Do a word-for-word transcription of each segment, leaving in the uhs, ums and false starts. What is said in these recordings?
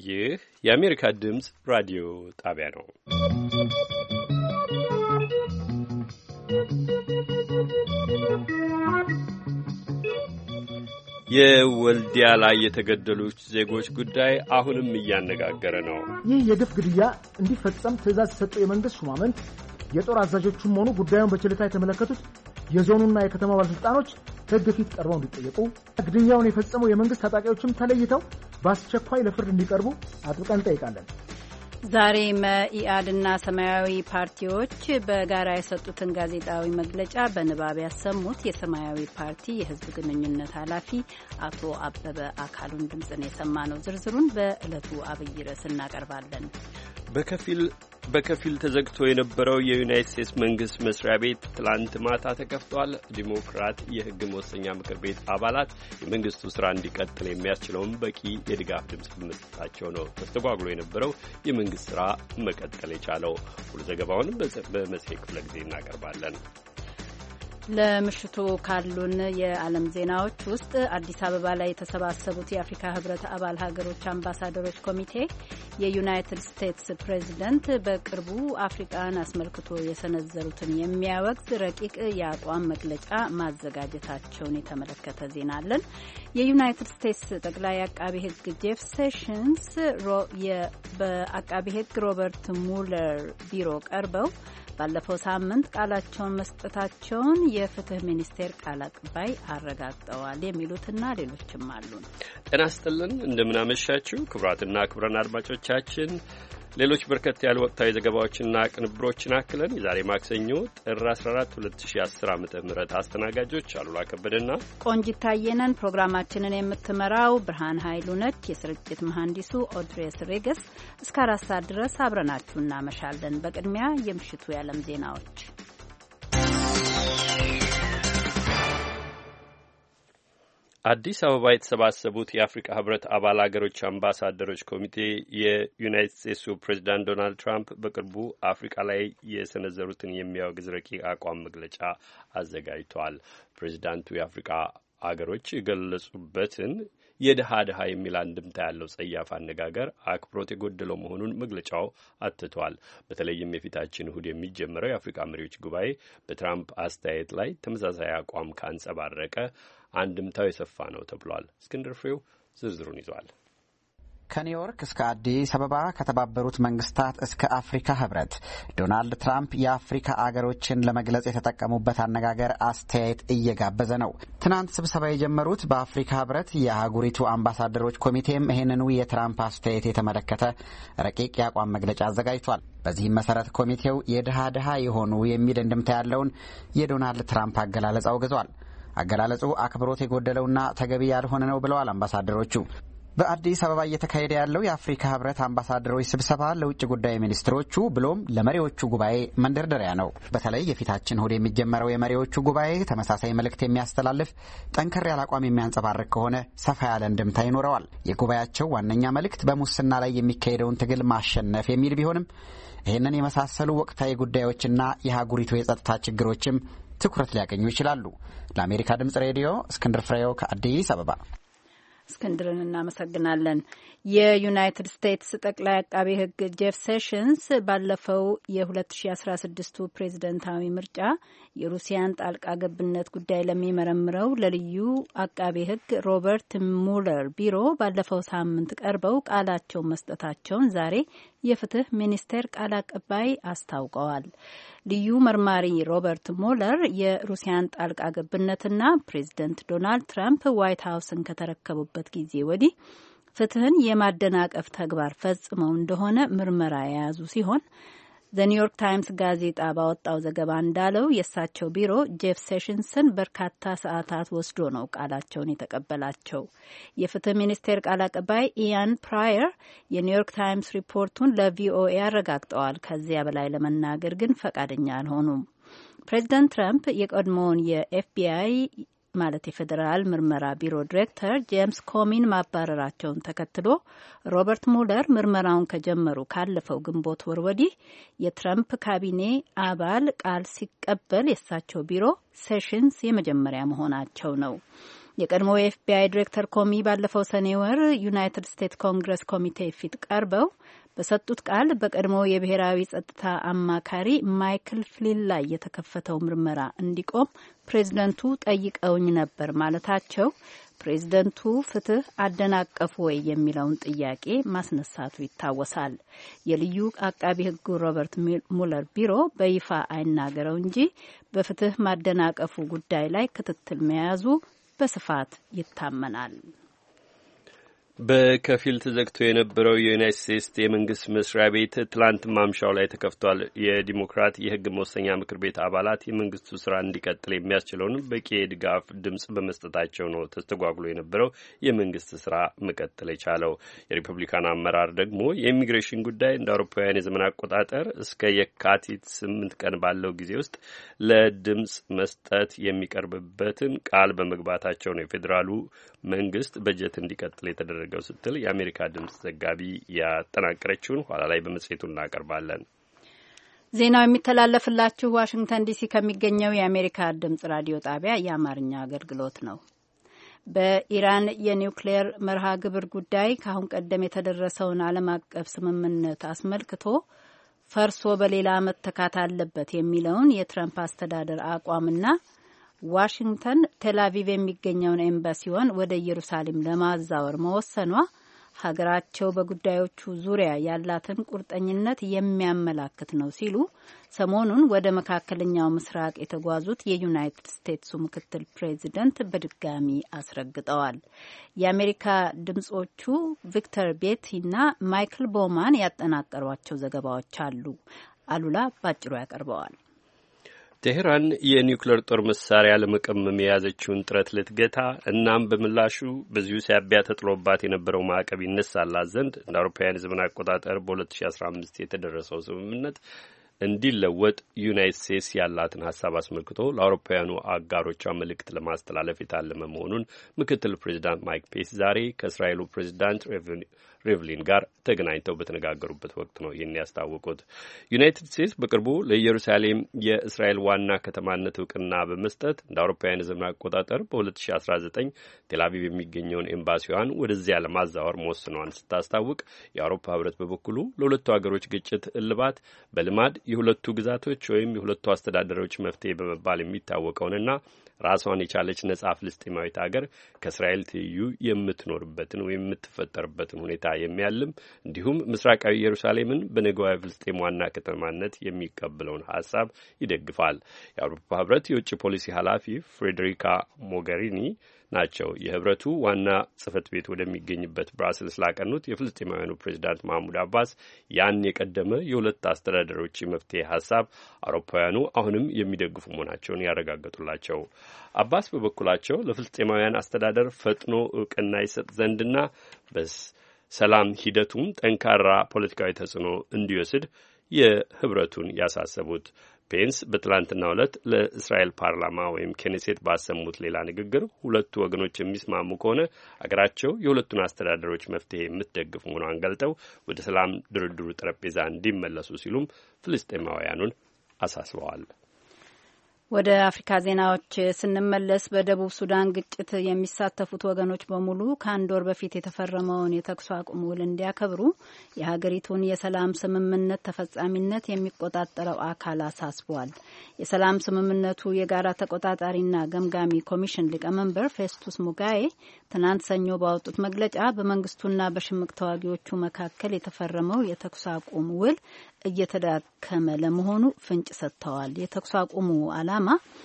ይህ የአሜሪካ ድምፅ ራዲዮ ጣቢያ ነው። የወልዲያ ላይ የተገደሉት ዜጎች ጉዳይ አሁንም እያነጋገረ ነው። ይህ የግፍ ግድያ እንዲፈጸም ትዕዛዝ የሰጡ የመንግስት ሹማምንት የጦር አዛዦችም ሆኑ ጉዳዩን በችልታ የተመለከቱት የዞኑና የከተማ ባለስልጣኖች ሕግ ፊት ቀርበው እንዲጠየቁ፣ ግድያውን የፈጸሙ የመንግስት ታጣቂዎችም ተለይተው በአስቸኳይ ለፍርድ እንዲቀርቡ አጥብቀን እንጠይቃለን። ዛሬ መኢአድና ሰማያዊ ፓርቲዎች በጋራ የሰጡትን ጋዜጣዊ መግለጫ በንባብ ያሰሙት የሰማያዊ ፓርቲ የህዝብ ግንኙነት ኃላፊ አቶ አበበ አካሉን ድምጽ ነው የሰማነው። ዝርዝሩን በዕለቱ አብይ ርዕስ እናቀርባለን። በከፊል በከፊል ተዘግቶ የነበረው የዩናይትድ ስቴትስ መንግስት መስሪያ ቤት ትላንት ማታ ተከፍቷል። ዲሞክራት የህግ መወሰኛ ምክር ቤት አባላት የመንግስቱ ስራ እንዲቀጥል የሚያስችለውን በቂ የድጋፍ ድምጽ በመስጠታቸው ነው ተስተጓጉሎ የነበረው የመንግስት ስራ መቀጠል የቻለው። ሁሉ ዘገባውን በመጽሔት ክፍለ ጊዜ እናቀርባለን። ለምሽቱ ካሉን የዓለም ዜናዎች ውስጥ አዲስ አበባ ላይ የተሰባሰቡት የአፍሪካ ህብረት አባል ሀገሮች አምባሳደሮች ኮሚቴ የዩናይትድ ስቴትስ ፕሬዝደንት በቅርቡ አፍሪካን አስመልክቶ የሰነዘሩትን የሚያወግዝ ረቂቅ የአቋም መግለጫ ማዘጋጀታቸውን የተመለከተ ዜና አለን። የዩናይትድ ስቴትስ ጠቅላይ አቃቢ ህግ ጄፍ ሴሽንስ በአቃቢ ህግ ሮበርት ሙለር ቢሮ ቀርበው ባለፈው ሳምንት ቃላቸውን መስጠታቸውን የፍትህ ሚኒስቴር ቃል አቀባይ አረጋግጠዋል። የሚሉትና ሌሎችም አሉ። ጤና ይስጥልን፣ እንደምናመሻችሁ ክቡራትና ክቡራን አድማጮቻችን። ሌሎች በርከት ያሉ ወቅታዊ ዘገባዎችና ቅንብሮችን አክለን የዛሬ ማክሰኞ ጥር አስራ አራት ሁለት ሺህ አስር ዓመተ ምህረት አስተናጋጆች አሉላ ከበደና ቆንጂት ታየነን። ፕሮግራማችንን የምትመራው ብርሃን ኃይሉ ነች። የስርጭት መሐንዲሱ ኦድሬስ ሬገስ። እስከ አራት ሰዓት ድረስ አብረናችሁ እናመሻለን። በቅድሚያ የምሽቱ የዓለም ዜናዎች። አዲስ አበባ የተሰባሰቡት የአፍሪካ ህብረት አባል አገሮች አምባሳደሮች ኮሚቴ የዩናይትድ ስቴትሱ ፕሬዚዳንት ዶናልድ ትራምፕ በቅርቡ አፍሪካ ላይ የሰነዘሩትን የሚያወግዝ ረቂቅ አቋም መግለጫ አዘጋጅተዋል። ፕሬዚዳንቱ የአፍሪካ አገሮች የገለጹበትን የድሃ ድሃ የሚል አንድምታ ያለው ጸያፍ አነጋገር አክብሮት የጎደለው መሆኑን መግለጫው አትቷል። በተለይም የፊታችን እሁድ የሚጀምረው የአፍሪካ መሪዎች ጉባኤ በትራምፕ አስተያየት ላይ ተመሳሳይ አቋም ካንጸባረቀ አንድምታው የሰፋ ነው ተብሏል። እስክንድር ፍሬው ዝርዝሩን ይዟል። ከኒውዮርክ እስከ አዲስ አበባ ከተባበሩት መንግስታት እስከ አፍሪካ ህብረት ዶናልድ ትራምፕ የአፍሪካ አገሮችን ለመግለጽ የተጠቀሙበት አነጋገር አስተያየት እየጋበዘ ነው። ትናንት ስብሰባ የጀመሩት በአፍሪካ ህብረት የአህጉሪቱ አምባሳደሮች ኮሚቴም ይህንኑ የትራምፕ አስተያየት የተመለከተ ረቂቅ የአቋም መግለጫ አዘጋጅቷል። በዚህም መሰረት ኮሚቴው የድሃ ድሃ የሆኑ የሚል እንድምታ ያለውን የዶናልድ ትራምፕ አገላለጽ አውግዟል። አገላለጹ አክብሮት የጎደለውና ተገቢ ያልሆነ ነው ብለዋል አምባሳደሮቹ። በአዲስ አበባ እየተካሄደ ያለው የአፍሪካ ህብረት አምባሳደሮች ስብሰባ ለውጭ ጉዳይ ሚኒስትሮቹ ብሎም ለመሪዎቹ ጉባኤ መንደርደሪያ ነው። በተለይ የፊታችን እሁድ የሚጀመረው የመሪዎቹ ጉባኤ ተመሳሳይ መልእክት የሚያስተላልፍ ጠንከር ያለ አቋም የሚያንጸባርቅ ከሆነ ሰፋ ያለ እንድምታ ይኖረዋል። የጉባኤያቸው ዋነኛ መልእክት በሙስና ላይ የሚካሄደውን ትግል ማሸነፍ የሚል ቢሆንም ይህንን የመሳሰሉ ወቅታዊ ጉዳዮችና የአህጉሪቱ የጸጥታ ችግሮችም ትኩረት ሊያገኙ ይችላሉ። ለአሜሪካ ድምጽ ሬዲዮ እስክንድር ፍሬው ከአዲስ አበባ። እስክንድርን እናመሰግናለን። የዩናይትድ ስቴትስ ጠቅላይ አቃቤ ሕግ ጄፍ ሴሽንስ ባለፈው የ2016ቱ ፕሬዝደንታዊ ምርጫ የሩሲያን ጣልቃ ገብነት ጉዳይ ለሚመረምረው ለልዩ አቃቤ ሕግ ሮበርት ሙለር ቢሮ ባለፈው ሳምንት ቀርበው ቃላቸውን መስጠታቸውን ዛሬ የፍትህ ሚኒስቴር ቃል አቀባይ አስታውቀዋል። ልዩ መርማሪ ሮበርት ሙለር የሩሲያን ጣልቃ ገብነትና ፕሬዝደንት ዶናልድ ትራምፕ ዋይት ሀውስን ከተረከቡበት ጊዜ ወዲህ ፍትህን የማደናቀፍ ተግባር ፈጽመው እንደሆነ ምርመራ የያዙ ሲሆን ዘኒውዮርክ ታይምስ ጋዜጣ ባወጣው ዘገባ እንዳለው የእሳቸው ቢሮ ጄፍ ሴሽንስን በርካታ ሰዓታት ወስዶ ነው ቃላቸውን የተቀበላቸው። የፍትህ ሚኒስቴር ቃል አቀባይ ኢያን ፕራየር የኒውዮርክ ታይምስ ሪፖርቱን ለቪኦኤ አረጋግጠዋል። ከዚያ በላይ ለመናገር ግን ፈቃደኛ አልሆኑም። ፕሬዚዳንት ትራምፕ የቀድሞውን የኤፍቢአይ ማለት የፌዴራል ምርመራ ቢሮ ዲሬክተር ጄምስ ኮሚን ማባረራቸውን ተከትሎ ሮበርት ሙለር ምርመራውን ከጀመሩ ካለፈው ግንቦት ወር ወዲህ የትራምፕ ካቢኔ አባል ቃል ሲቀበል የእሳቸው ቢሮ ሴሽንስ የመጀመሪያ መሆናቸው ነው። የቀድሞ የኤፍቢአይ ዲሬክተር ኮሚ ባለፈው ሰኔ ወር ዩናይትድ ስቴትስ ኮንግረስ ኮሚቴ ፊት ቀርበው በሰጡት ቃል በቀድሞ የብሔራዊ ጸጥታ አማካሪ ማይክል ፍሊን ላይ የተከፈተው ምርመራ እንዲቆም ፕሬዝደንቱ ጠይቀውኝ ነበር ማለታቸው ፕሬዝደንቱ ፍትህ አደናቀፉ ወይ የሚለውን ጥያቄ ማስነሳቱ ይታወሳል። የልዩ አቃቢ ሕጉ ሮበርት ሙለር ቢሮ በይፋ አይናገረው እንጂ በፍትህ ማደናቀፉ ጉዳይ ላይ ክትትል መያዙ በስፋት ይታመናል። በከፊል ተዘግቶ የነበረው የዩናይትድ ስቴትስ የመንግስት መስሪያ ቤት ትላንት ማምሻው ላይ ተከፍቷል። የዲሞክራት የህግ መወሰኛ ምክር ቤት አባላት የመንግስቱ ስራ እንዲቀጥል የሚያስችለውን በቂ የድጋፍ ድምጽ በመስጠታቸው ነው ተስተጓጉሎ የነበረው የመንግስት ስራ መቀጠል የቻለው። የሪፐብሊካን አመራር ደግሞ የኢሚግሬሽን ጉዳይ እንደ አውሮፓውያን የዘመን አቆጣጠር እስከ የካቲት ስምንት ቀን ባለው ጊዜ ውስጥ ለድምጽ መስጠት የሚቀርብበትን ቃል በመግባታቸው ነው የፌዴራሉ መንግስት በጀት እንዲቀጥል የተደረገው ስትል የአሜሪካ ድምጽ ዘጋቢ ያጠናቀረችውን ኋላ ላይ በመጽሔቱ እናቀርባለን። ዜናው የሚተላለፍላችሁ ዋሽንግተን ዲሲ ከሚገኘው የአሜሪካ ድምጽ ራዲዮ ጣቢያ የአማርኛ አገልግሎት ነው። በኢራን የኒውክሌር መርሃ ግብር ጉዳይ ከአሁን ቀደም የተደረሰውን ዓለም አቀፍ ስምምነት አስመልክቶ ፈርሶ በሌላ መተካት አለበት የሚለውን የትራምፕ አስተዳደር አቋምና ዋሽንግተን ቴልአቪቭ የሚገኘውን ኤምባሲዋን ወደ ኢየሩሳሌም ለማዛወር መወሰኗ ሀገራቸው በጉዳዮቹ ዙሪያ ያላትን ቁርጠኝነት የሚያመላክት ነው ሲሉ ሰሞኑን ወደ መካከለኛው ምስራቅ የተጓዙት የዩናይትድ ስቴትሱ ምክትል ፕሬዚደንት በድጋሚ አስረግጠዋል። የአሜሪካ ድምጾቹ ቪክተር ቤቲና ማይክል ቦማን ያጠናቀሯቸው ዘገባዎች አሉ። አሉላ ባጭሩ ያቀርበዋል። ቴህራን የኒውክሌር ጦር መሳሪያ ለመቀመም የያዘችውን ጥረት ልትገታ እናም በምላሹ በዚሁ ሳቢያ ተጥሎባት የነበረው ማዕቀብ ይነሳላት ዘንድ እንደ አውሮፓውያን ዘመን አቆጣጠር በሁለት ሺ አስራ አምስት የተደረሰው ስምምነት እንዲለወጥ ዩናይትድ ስቴትስ ያላትን ሀሳብ አስመልክቶ ለአውሮፓውያኑ አጋሮቿ መልእክት ለማስተላለፍ የታለመ መሆኑን ምክትል ፕሬዚዳንት ማይክ ፔንስ ዛሬ ከእስራኤሉ ፕሬዚዳንት ሪቭሊን ጋር ተገናኝተው በተነጋገሩበት ወቅት ነው ይህን ያስታወቁት። ዩናይትድ ስቴትስ በቅርቡ ለኢየሩሳሌም የእስራኤል ዋና ከተማነት እውቅና በመስጠት እንደ አውሮፓውያን ዘመን አቆጣጠር በሁለት ሺ አስራ ዘጠኝ ቴልአቪቭ የሚገኘውን ኤምባሲዋን ወደዚያ ለማዛወር መወሰኗን ስታስታውቅ የአውሮፓ ሕብረት በበኩሉ ለሁለቱ ሀገሮች ግጭት እልባት በልማድ የሁለቱ ግዛቶች ወይም የሁለቱ አስተዳደሮች መፍትሄ በመባል የሚታወቀውንና ራሷን የቻለች ነጻ ፍልስጤማዊት ሀገር ከእስራኤል ትይዩ የምትኖርበትን ወይም የምትፈጠርበትን ሁኔታ የሚያልም እንዲሁም ምስራቃዊ ኢየሩሳሌምን በነገዋ ፍልስጤም ዋና ከተማነት የሚቀበለውን ሀሳብ ይደግፋል። የአውሮፓ ሕብረት የውጭ ፖሊሲ ኃላፊ ፍሬዴሪካ ሞገሪኒ ናቸው የህብረቱ ዋና ጽህፈት ቤት ወደሚገኝበት ብራስልስ ላቀኑት የፍልስጤማውያኑ ፕሬዚዳንት ማህሙድ አባስ ያን የቀደመ የሁለት አስተዳደሮች መፍትሄ ሀሳብ አውሮፓውያኑ አሁንም የሚደግፉ መሆናቸውን ያረጋገጡላቸው። አባስ በበኩላቸው ለፍልስጤማውያን አስተዳደር ፈጥኖ እውቅና ይሰጥ ዘንድና በሰላም ሂደቱም ጠንካራ ፖለቲካዊ ተጽዕኖ እንዲወስድ የህብረቱን ያሳሰቡት ፔንስ በትላንትናው ዕለት ለእስራኤል ፓርላማ ወይም ኬኔሴት ባሰሙት ሌላ ንግግር ሁለቱ ወገኖች የሚስማሙ ከሆነ አገራቸው የሁለቱን አስተዳደሮች መፍትሄ የምትደግፍ መሆኗን ገልጠው ወደ ሰላም ድርድሩ ጠረጴዛ እንዲመለሱ ሲሉም ፍልስጤማውያኑን አሳስበዋል። ወደ አፍሪካ ዜናዎች ስንመለስ በደቡብ ሱዳን ግጭት የሚሳተፉት ወገኖች በሙሉ ከአንድ ወር በፊት የተፈረመውን የተኩስ አቁም ውል እንዲያከብሩ የሀገሪቱን የሰላም ስምምነት ተፈጻሚነት የሚቆጣጠረው አካል አሳስቧል። የሰላም ስምምነቱ የጋራ ተቆጣጣሪና ገምጋሚ ኮሚሽን ሊቀመንበር ፌስቱስ ሙጋዬ ትናንት ሰኞ ባወጡት መግለጫ በመንግስቱና በሽምቅ ተዋጊዎቹ መካከል የተፈረመው የተኩስ አቁም ውል እየተዳከመ ለመሆኑ ፍንጭ ሰጥተዋል። የተኩስ አቁሙ ዓላማ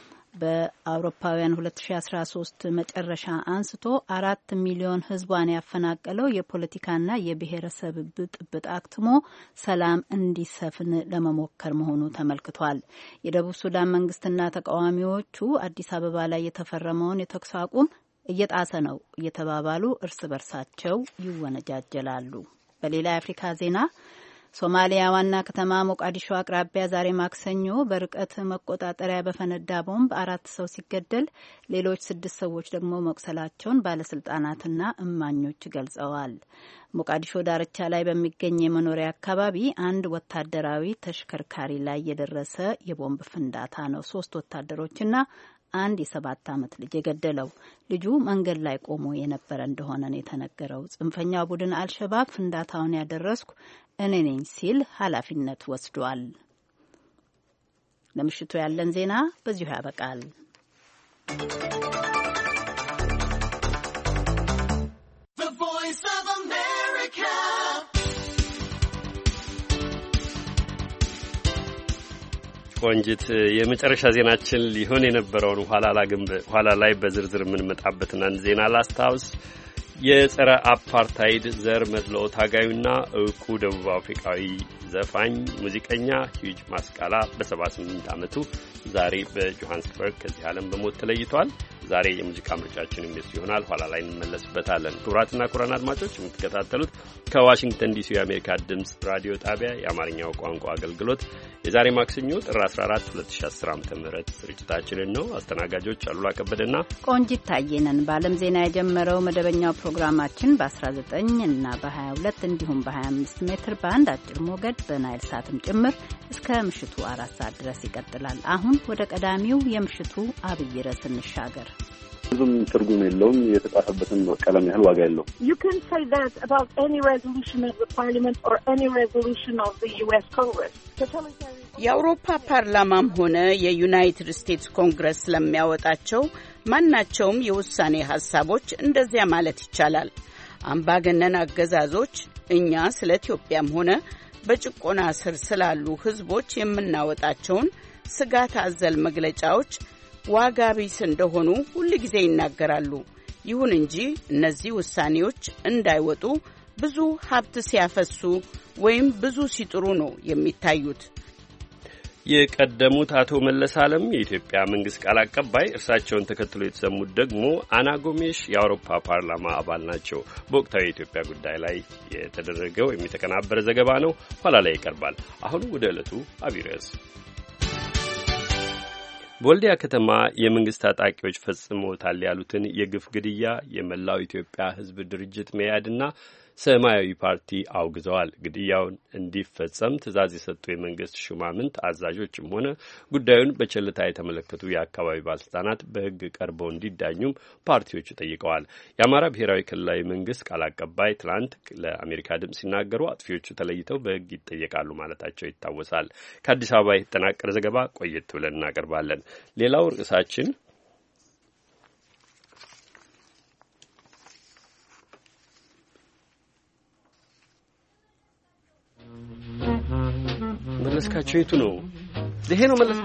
በአውሮፓውያን ሁለት ሺ አስራ ሶስት መጨረሻ አንስቶ አራት ሚሊዮን ሕዝቧን ያፈናቀለው የፖለቲካና የብሔረሰብ ብጥብጥ አክትሞ ሰላም እንዲሰፍን ለመሞከር መሆኑ ተመልክቷል። የደቡብ ሱዳን መንግስትና ተቃዋሚዎቹ አዲስ አበባ ላይ የተፈረመውን የተኩስ አቁም እየጣሰ ነው እየተባባሉ እርስ በርሳቸው ይወነጃጀላሉ። በሌላ የአፍሪካ ዜና ሶማሊያ ዋና ከተማ ሞቃዲሾ አቅራቢያ ዛሬ ማክሰኞ በርቀት መቆጣጠሪያ በፈነዳ ቦምብ አራት ሰው ሲገደል ሌሎች ስድስት ሰዎች ደግሞ መቁሰላቸውን ባለስልጣናትና እማኞች ገልጸዋል። ሞቃዲሾ ዳርቻ ላይ በሚገኝ የመኖሪያ አካባቢ አንድ ወታደራዊ ተሽከርካሪ ላይ የደረሰ የቦምብ ፍንዳታ ነው ሶስት ወታደሮችና አንድ የሰባት ዓመት ልጅ የገደለው። ልጁ መንገድ ላይ ቆሞ የነበረ እንደሆነ ነው የተነገረው። ጽንፈኛው ቡድን አልሸባብ ፍንዳታውን ያደረስኩ እኔ ነኝ ሲል ኃላፊነት ወስዷል። ለምሽቱ ያለን ዜና በዚሁ ያበቃል። ቆንጂት የመጨረሻ ዜናችን ሊሆን የነበረውን ኋላ ላይ በዝርዝር የምንመጣበትን አንድ ዜና ላስታውስ። የጸረ አፓርታይድ ዘር መድሎ ታጋዩና እውቁ ደቡብ አፍሪካዊ ዘፋኝ ሙዚቀኛ ሂዩጅ ማስቃላ በሰባ ስምንት ዓመቱ ዛሬ በጆሃንስበርግ ከዚህ ዓለም በሞት ተለይቷል። ዛሬ የሙዚቃ ምርጫችንም ደስ ይሆናል። ኋላ ላይ እንመለስበታለን። ክቡራትና ክቡራን አድማጮች የምትከታተሉት ከዋሽንግተን ዲሲ የአሜሪካ ድምፅ ራዲዮ ጣቢያ የአማርኛው ቋንቋ አገልግሎት የዛሬ ማክሰኞ ጥር አስራ አራት ሁለት ሺህ አስር ዓመተ ምህረት ስርጭታችንን ነው። አስተናጋጆች አሉላ ከበደና ቆንጂት ታየነን። በዓለም ዜና የጀመረው መደበኛው ፕሮግራማችን በ19 እና በ22 እንዲሁም በ25 ሜትር ባንድ አጭር ሞገድ በናይል ሳትም ጭምር እስከ ምሽቱ አራት ሰዓት ድረስ ይቀጥላል። አሁን ወደ ቀዳሚው የምሽቱ አብይ ርዕስ እንሻገር። ብዙም ትርጉም የለውም። የተጻፈበትን ቀለም ያህል ዋጋ የለው። You can say that about any resolution of the parliament or any resolution of the U S Congress. የአውሮፓ ፓርላማም ሆነ የዩናይትድ ስቴትስ ኮንግረስ ስለሚያወጣቸው ማናቸውም የውሳኔ ሀሳቦች እንደዚያ ማለት ይቻላል። አምባገነን አገዛዞች እኛ ስለ ኢትዮጵያም ሆነ በጭቆና ስር ስላሉ ህዝቦች የምናወጣቸውን ስጋት አዘል መግለጫዎች ዋጋ ቢስ እንደሆኑ ሁሉ ጊዜ ይናገራሉ። ይሁን እንጂ እነዚህ ውሳኔዎች እንዳይወጡ ብዙ ሀብት ሲያፈሱ ወይም ብዙ ሲጥሩ ነው የሚታዩት። የቀደሙት አቶ መለስ ዓለም የኢትዮጵያ መንግስት ቃል አቀባይ፣ እርሳቸውን ተከትሎ የተሰሙት ደግሞ አና ጎሜሽ የአውሮፓ ፓርላማ አባል ናቸው። በወቅታዊ የኢትዮጵያ ጉዳይ ላይ የተደረገው የሚተቀናበረ ዘገባ ነው። ኋላ ላይ ይቀርባል። አሁን ወደ ዕለቱ አብይ ርዕስ። በወልዲያ ከተማ የመንግስት ታጣቂዎች ፈጽመውታል ያሉትን የግፍ ግድያ የመላው ኢትዮጵያ ሕዝብ ድርጅት መያድና ሰማያዊ ፓርቲ አውግዘዋል። ግድያውን እንዲፈጸም ትዕዛዝ የሰጡ የመንግስት ሹማምንት አዛዦችም ሆነ ጉዳዩን በቸልታ የተመለከቱ የአካባቢ ባለስልጣናት በሕግ ቀርበው እንዲዳኙም ፓርቲዎቹ ጠይቀዋል። የአማራ ብሔራዊ ክልላዊ መንግስት ቃል አቀባይ ትናንት ለአሜሪካ ድምፅ ሲናገሩ አጥፊዎቹ ተለይተው በሕግ ይጠየቃሉ ማለታቸው ይታወሳል። ከአዲስ አበባ የተጠናቀረ ዘገባ ቆየት ብለን እናቀርባለን። ሌላው ርዕሳችን መለስካቸው የቱ ነው? ይሄ ነው መለስ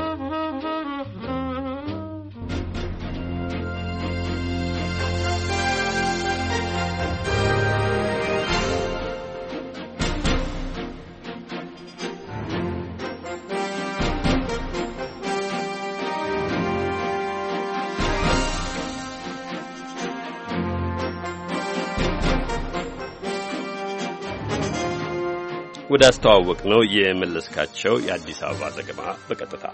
ወደ አስተዋወቅ ነው የመለስካቸው የአዲስ አበባ ዘገባ በቀጥታ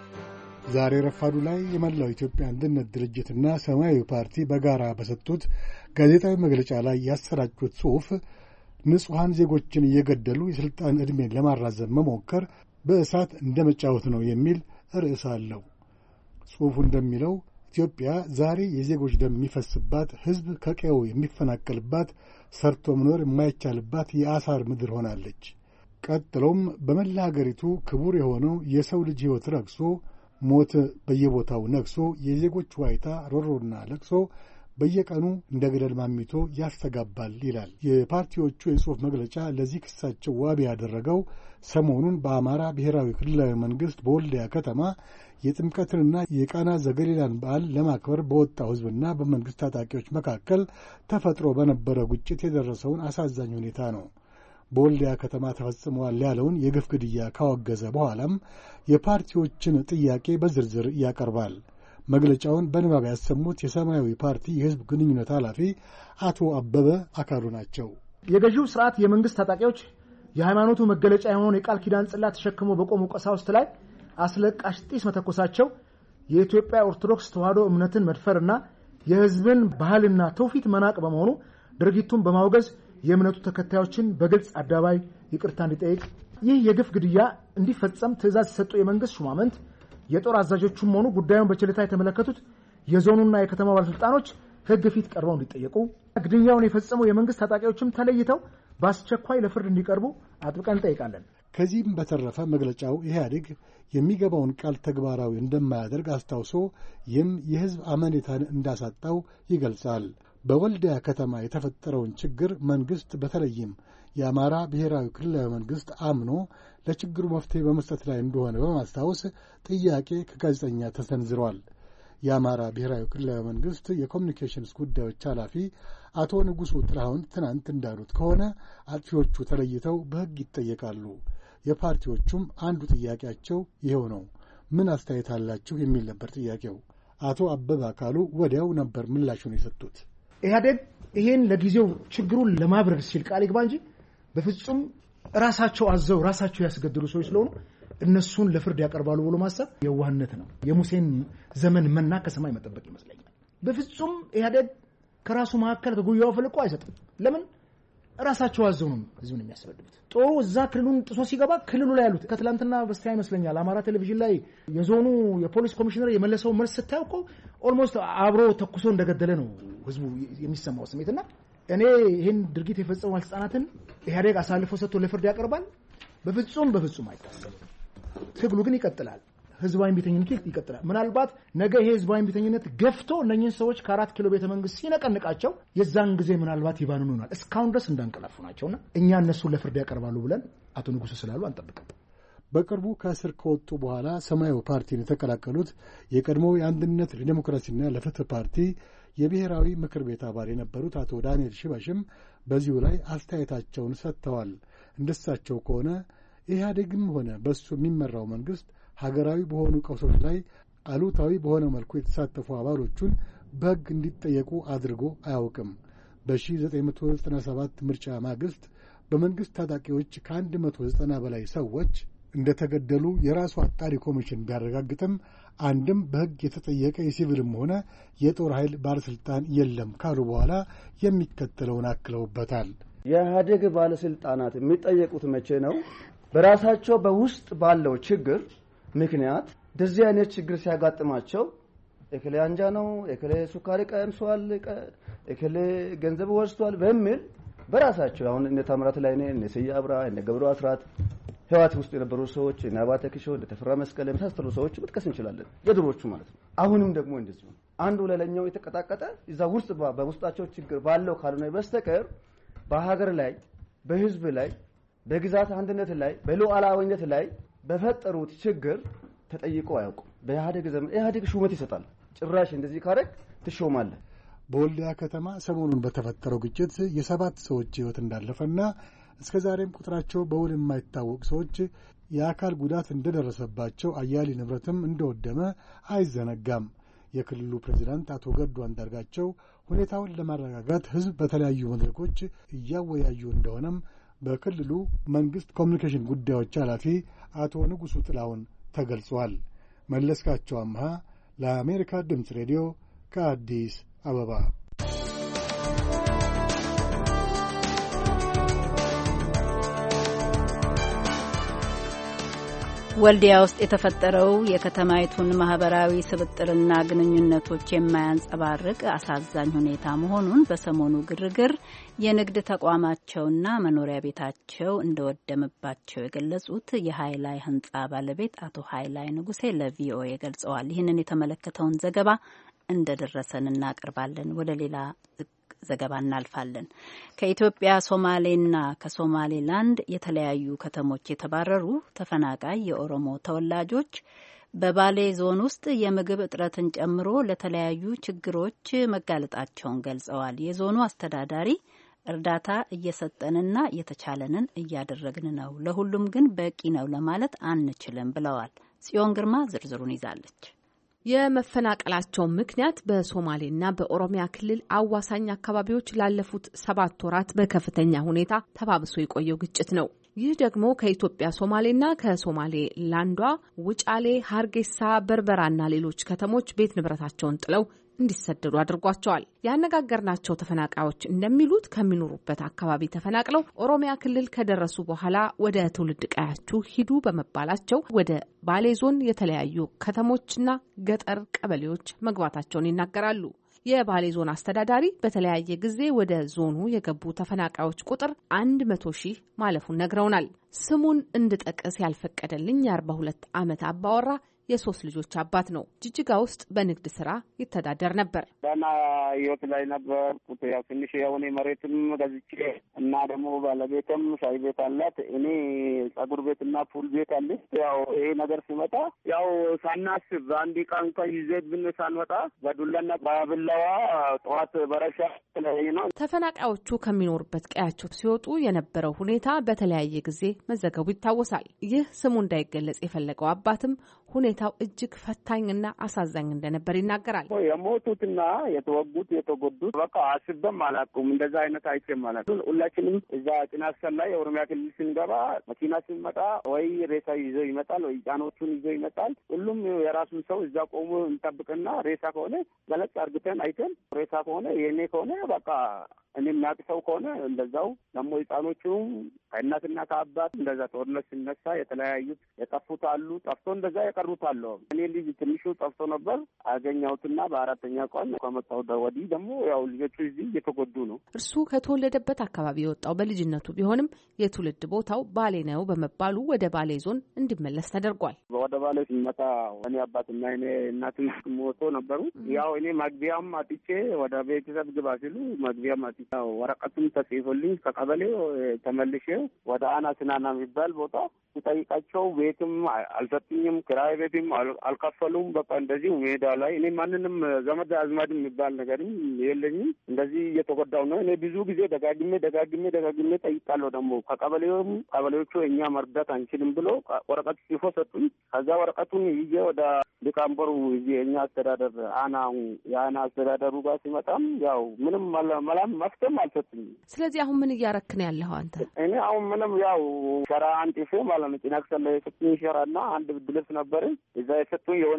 ዛሬ ረፋዱ ላይ የመላው ኢትዮጵያ አንድነት ድርጅትና ሰማያዊ ፓርቲ በጋራ በሰጡት ጋዜጣዊ መግለጫ ላይ ያሰራጩት ጽሑፍ ንጹሐን ዜጎችን እየገደሉ የስልጣን ዕድሜን ለማራዘም መሞከር በእሳት እንደመጫወት ነው የሚል ርዕስ አለው። ጽሑፉ እንደሚለው ኢትዮጵያ ዛሬ የዜጎች ደም የሚፈስባት፣ ሕዝብ ከቀዬው የሚፈናቀልባት፣ ሰርቶ መኖር የማይቻልባት የአሳር ምድር ሆናለች። ቀጥሎም በመላ ሀገሪቱ ክቡር የሆነው የሰው ልጅ ሕይወት ረክሶ ሞት በየቦታው ነግሶ የዜጎች ዋይታ ሮሮና ለቅሶ በየቀኑ እንደ ገደል ማሚቶ ያስተጋባል ይላል የፓርቲዎቹ የጽሑፍ መግለጫ። ለዚህ ክሳቸው ዋቢ ያደረገው ሰሞኑን በአማራ ብሔራዊ ክልላዊ መንግሥት በወልዲያ ከተማ የጥምቀትንና የቃና ዘገሊላን በዓል ለማክበር በወጣው ሕዝብና በመንግሥት ታጣቂዎች መካከል ተፈጥሮ በነበረ ግጭት የደረሰውን አሳዛኝ ሁኔታ ነው። በወልዲያ ከተማ ተፈጽመዋል ያለውን የግፍ ግድያ ካወገዘ በኋላም የፓርቲዎችን ጥያቄ በዝርዝር ያቀርባል። መግለጫውን በንባብ ያሰሙት የሰማያዊ ፓርቲ የሕዝብ ግንኙነት ኃላፊ አቶ አበበ አካሉ ናቸው። የገዢው ስርዓት የመንግስት ታጣቂዎች የሃይማኖቱ መገለጫ የሆነውን የቃል ኪዳን ጽላት ተሸክመው በቆሙ ቀሳውስት ላይ አስለቃሽ ጢስ መተኮሳቸው የኢትዮጵያ ኦርቶዶክስ ተዋሕዶ እምነትን መድፈርና የሕዝብን ባህልና ትውፊት መናቅ በመሆኑ ድርጊቱን በማውገዝ የእምነቱ ተከታዮችን በግልጽ አደባባይ ይቅርታ እንዲጠይቅ፣ ይህ የግፍ ግድያ እንዲፈጸም ትዕዛዝ የሰጡ የመንግስት ሹማምንት የጦር አዛዦቹም ሆኑ ጉዳዩን በችልታ የተመለከቱት የዞኑና የከተማ ባለስልጣኖች ህግ ፊት ቀርበው እንዲጠየቁ፣ ግድያውን የፈጸሙ የመንግስት ታጣቂዎችም ተለይተው በአስቸኳይ ለፍርድ እንዲቀርቡ አጥብቀን እንጠይቃለን። ከዚህም በተረፈ መግለጫው ኢህአዴግ የሚገባውን ቃል ተግባራዊ እንደማያደርግ አስታውሶ ይህም የህዝብ አመኔታን እንዳሳጣው ይገልጻል። በወልዲያ ከተማ የተፈጠረውን ችግር መንግስት በተለይም የአማራ ብሔራዊ ክልላዊ መንግስት አምኖ ለችግሩ መፍትሄ በመስጠት ላይ እንደሆነ በማስታወስ ጥያቄ ከጋዜጠኛ ተሰንዝሯል። የአማራ ብሔራዊ ክልላዊ መንግስት የኮሚኒኬሽንስ ጉዳዮች ኃላፊ አቶ ንጉሱ ጥላሁን ትናንት እንዳሉት ከሆነ አጥፊዎቹ ተለይተው በህግ ይጠየቃሉ። የፓርቲዎቹም አንዱ ጥያቄያቸው ይኸው ነው። ምን አስተያየት አላችሁ የሚል ነበር ጥያቄው። አቶ አበበ አካሉ ወዲያው ነበር ምላሹን የሰጡት። ኢህአዴግ ይሄን ለጊዜው ችግሩን ለማብረድ ሲል ቃል ይግባ እንጂ በፍጹም ራሳቸው አዘው ራሳቸው ያስገድሉ ሰዎች ስለሆኑ እነሱን ለፍርድ ያቀርባሉ ብሎ ማሰብ የዋህነት ነው። የሙሴን ዘመን መና ከሰማይ መጠበቅ ይመስለኛል። በፍጹም ኢህአዴግ ከራሱ መካከል ከጉያው ፈልቆ አይሰጥም። ለምን? ራሳቸው አዘው ነው ህዝቡን የሚያስበድቡት። ጦሩ እዛ ክልሉን ጥሶ ሲገባ ክልሉ ላይ ያሉት ከትላንትና በስቲያ ይመስለኛል አማራ ቴሌቪዥን ላይ የዞኑ የፖሊስ ኮሚሽነር የመለሰው መልስ ስታዩ እኮ ኦልሞስት አብሮ ተኩሶ እንደገደለ ነው ህዝቡ የሚሰማው ስሜትና እኔ ይህን ድርጊት የፈጸሙ ባለስልጣናትን ኢህአዴግ አሳልፎ ሰጥቶ ለፍርድ ያቀርባል? በፍጹም በፍጹም አይታሰብም። ትግሉ ግን ይቀጥላል። ህዝባዊ ቢተኝነት ይቀጥላል። ምናልባት ነገ ይሄ ህዝባዊ ቢተኝነት ገፍቶ እነኚህን ሰዎች ከአራት ኪሎ ቤተ መንግስት ሲነቀንቃቸው የዛን ጊዜ ምናልባት ይባንኑ ይሆናል። እስካሁን ድረስ እንዳንቀላፉ ናቸውና እኛ እነሱን ለፍርድ ያቀርባሉ ብለን አቶ ንጉሱ ስላሉ አንጠብቅም። በቅርቡ ከእስር ከወጡ በኋላ ሰማያዊ ፓርቲን የተቀላቀሉት የቀድሞው የአንድነት ለዲሞክራሲና ለፍትህ ፓርቲ የብሔራዊ ምክር ቤት አባል የነበሩት አቶ ዳንኤል ሽበሽም በዚሁ ላይ አስተያየታቸውን ሰጥተዋል። እንደሳቸው ከሆነ ኢህአዴግም ሆነ በሱ የሚመራው መንግስት ሀገራዊ በሆኑ ቀውሶች ላይ አሉታዊ በሆነ መልኩ የተሳተፉ አባሎቹን በሕግ እንዲጠየቁ አድርጎ አያውቅም። በ1997 ምርጫ ማግስት በመንግስት ታጣቂዎች ከአንድ መቶ ዘጠና በላይ ሰዎች እንደተገደሉ የራሱ አጣሪ ኮሚሽን ቢያረጋግጥም አንድም በሕግ የተጠየቀ የሲቪልም ሆነ የጦር ኃይል ባለስልጣን የለም ካሉ በኋላ የሚከተለውን አክለውበታል። የኢህአዴግ ባለስልጣናት የሚጠየቁት መቼ ነው? በራሳቸው በውስጥ ባለው ችግር ምክንያት እንደዚህ አይነት ችግር ሲያጋጥማቸው እከሌ አንጃ ነው፣ እከሌ ሱካሪ ቀምሷል፣ እከሌ ገንዘብ ወስዷል በሚል በራሳቸው አሁን እነ ታምራት ላይ እነ ሰያ አብራ እነ ገብሩ አስራት ህዋት ውስጥ የነበሩ ሰዎች እነ አባተ ክሾ እነ ተፈራ መስቀል የመሳሰሉ ሰዎች መጥቀስ እንችላለን፣ የድሮቹ ማለት ነው። አሁንም ደግሞ እንደዚሁ አንዱ ለለኛው የተቀጣቀጠ እዛ ውስጥ በውስጣቸው ችግር ባለው ካልሆነ በስተቀር በሀገር ላይ በህዝብ ላይ በግዛት አንድነት ላይ በሉዓላዊነት ላይ በፈጠሩት ችግር ተጠይቀው አያውቁም። በኢህአዴግ ዘመን ኢህአዴግ ሹመት ይሰጣል። ጭራሽ እንደዚህ ካረክ ትሾማለህ። በወልዲያ ከተማ ሰሞኑን በተፈጠረው ግጭት የሰባት ሰዎች ህይወት እንዳለፈና እስከ ዛሬም ቁጥራቸው በውል የማይታወቅ ሰዎች የአካል ጉዳት እንደደረሰባቸው አያሌ ንብረትም እንደወደመ አይዘነጋም። የክልሉ ፕሬዚዳንት አቶ ገዱ አንዳርጋቸው ሁኔታውን ለማረጋጋት ህዝብ በተለያዩ መድረኮች እያወያዩ እንደሆነም በክልሉ መንግስት ኮሚኒኬሽን ጉዳዮች ኃላፊ አቶ ንጉሱ ጥላሁን ተገልጿል። መለስካቸው አምሃ ለአሜሪካ ድምፅ ሬዲዮ ከአዲስ አበባ። ወልዲያ ውስጥ የተፈጠረው የከተማይቱን ማህበራዊ ስብጥርና ግንኙነቶች የማያንጸባርቅ አሳዛኝ ሁኔታ መሆኑን በሰሞኑ ግርግር የንግድ ተቋማቸውና መኖሪያ ቤታቸው እንደወደመባቸው የገለጹት የሃይላይ ህንጻ ባለቤት አቶ ሃይላይ ንጉሴ ለቪኦኤ ገልጸዋል። ይህንን የተመለከተውን ዘገባ እንደደረሰን እናቀርባለን። ወደ ሌላ ዘገባ እናልፋለን። ከኢትዮጵያ ሶማሌና ከሶማሌላንድ የተለያዩ ከተሞች የተባረሩ ተፈናቃይ የኦሮሞ ተወላጆች በባሌ ዞን ውስጥ የምግብ እጥረትን ጨምሮ ለተለያዩ ችግሮች መጋለጣቸውን ገልጸዋል። የዞኑ አስተዳዳሪ እርዳታ እየሰጠንና የተቻለንን እያደረግን ነው፣ ለሁሉም ግን በቂ ነው ለማለት አንችልም ብለዋል። ጽዮን ግርማ ዝርዝሩን ይዛለች። የመፈናቀላቸው ምክንያት በሶማሌና በኦሮሚያ ክልል አዋሳኝ አካባቢዎች ላለፉት ሰባት ወራት በከፍተኛ ሁኔታ ተባብሶ የቆየው ግጭት ነው። ይህ ደግሞ ከኢትዮጵያ ሶማሌና ከሶማሌ ላንዷ ውጫሌ፣ ሀርጌሳ፣ በርበራና ሌሎች ከተሞች ቤት ንብረታቸውን ጥለው እንዲሰደዱ አድርጓቸዋል። ያነጋገርናቸው ተፈናቃዮች እንደሚሉት ከሚኖሩበት አካባቢ ተፈናቅለው ኦሮሚያ ክልል ከደረሱ በኋላ ወደ ትውልድ ቀያችሁ ሂዱ በመባላቸው ወደ ባሌ ዞን የተለያዩ ከተሞችና ገጠር ቀበሌዎች መግባታቸውን ይናገራሉ። የባሌ ዞን አስተዳዳሪ በተለያየ ጊዜ ወደ ዞኑ የገቡ ተፈናቃዮች ቁጥር አንድ መቶ ሺህ ማለፉን ነግረውናል። ስሙን እንድጠቅስ ያልፈቀደልኝ የአርባ ሁለት ዓመት አባወራ የሶስት ልጆች አባት ነው። ጅጅጋ ውስጥ በንግድ ስራ ይተዳደር ነበር። ዳና ህይወት ላይ ነበር። ያው ትንሽ የሆነ መሬትም ገዝቼ እና ደግሞ ባለቤትም ሻይ ቤት አላት። እኔ ጸጉር ቤትና ፑል ቤት አለ። ያው ይሄ ነገር ሲመጣ ያው ሳናስብ በአንድ ዕቃ እንኳን ይዘት ብን ሳንወጣ በዱላና በብላዋ ጠዋት በረሻ ላይ ነው። ተፈናቃዮቹ ከሚኖሩበት ቀያቸው ሲወጡ የነበረው ሁኔታ በተለያየ ጊዜ መዘገቡ ይታወሳል። ይህ ስሙ እንዳይገለጽ የፈለገው አባትም ሁኔታው እጅግ ፈታኝና አሳዛኝ እንደነበር ይናገራል። የሞቱትና የተወጉት የተጎዱት በቃ አስበም አላውቅም። እንደዛ አይነት አይቼም አላውቅም። ሁላችንም እዛ ጭናሰል ላይ የኦሮሚያ ክልል ስንገባ መኪና ሲመጣ ወይ ሬሳ ይዞ ይመጣል ወይ ጫኖቹን ይዞ ይመጣል። ሁሉም የራሱን ሰው እዛ ቆሞ እንጠብቅና ሬሳ ከሆነ ገለጽ አርግተን አይተን ሬሳ ከሆነ የኔ ከሆነ በቃ እኔ የሚያቅሰው ከሆነ እንደዛው ደግሞ ህጻኖቹም ከእናትና ከአባት እንደዛ ጦርነት ሲነሳ የተለያዩት የጠፉት አሉ። ጠፍቶ እንደዛ የቀሩት አሉ። እኔ ልጅ ትንሹ ጠፍቶ ነበር አገኘሁትና በአራተኛ ቀን ከመጣሁ ወዲህ ደግሞ ያው ልጆቹ እዚህ እየተጎዱ ነው። እርሱ ከተወለደበት አካባቢ የወጣው በልጅነቱ ቢሆንም የትውልድ ቦታው ባሌ ነው በመባሉ ወደ ባሌ ዞን እንዲመለስ ተደርጓል። ወደ ባሌ ሲመጣ እኔ አባትና እኔ እናትና ሞቶ ነበሩ። ያው እኔ መግቢያም አጥቼ ወደ ቤተሰብ ግባ ሲሉ መግቢያም አጥቼ ወረቀቱን ተጽፎልኝ ከቀበሌ ተመልሼ ወደ አና ስናና የሚባል ቦታ ሲጠይቃቸው ቤትም አልሰጡኝም፣ ክራይ ቤትም አልከፈሉም። በቃ እንደዚህ ሜዳ ላይ እኔ ማንንም ዘመድ አዝማድ የሚባል ነገርም የለኝም። እንደዚህ እየተጎዳው ነው። እኔ ብዙ ጊዜ ደጋግሜ ደጋግሜ ደጋግሜ ጠይቃለሁ። ደግሞ ከቀበሌውም ቀበሌዎቹ እኛ መርዳት አንችልም ብሎ ወረቀት ጽፎ ሰጡኝ። ከዛ ወረቀቱን ይዤ ወደ ሊቀመንበሩ ይዤ እኛ አስተዳደር አና የአና አስተዳደሩ ጋር ሲመጣም ያው ምንም መላም መፍትሄም አልሰጡኝም። ስለዚህ አሁን ምን እያረክ ነው ያለኸው አንተ? እኔ አሁን ምንም ያው ሸራ አንጥፌ ማለት ነው ጭናክሰል ላይ የሰጡኝ ሸራና አንድ ብርድ ልብስ ነበረኝ። እዛ የሰጡኝ የሆነ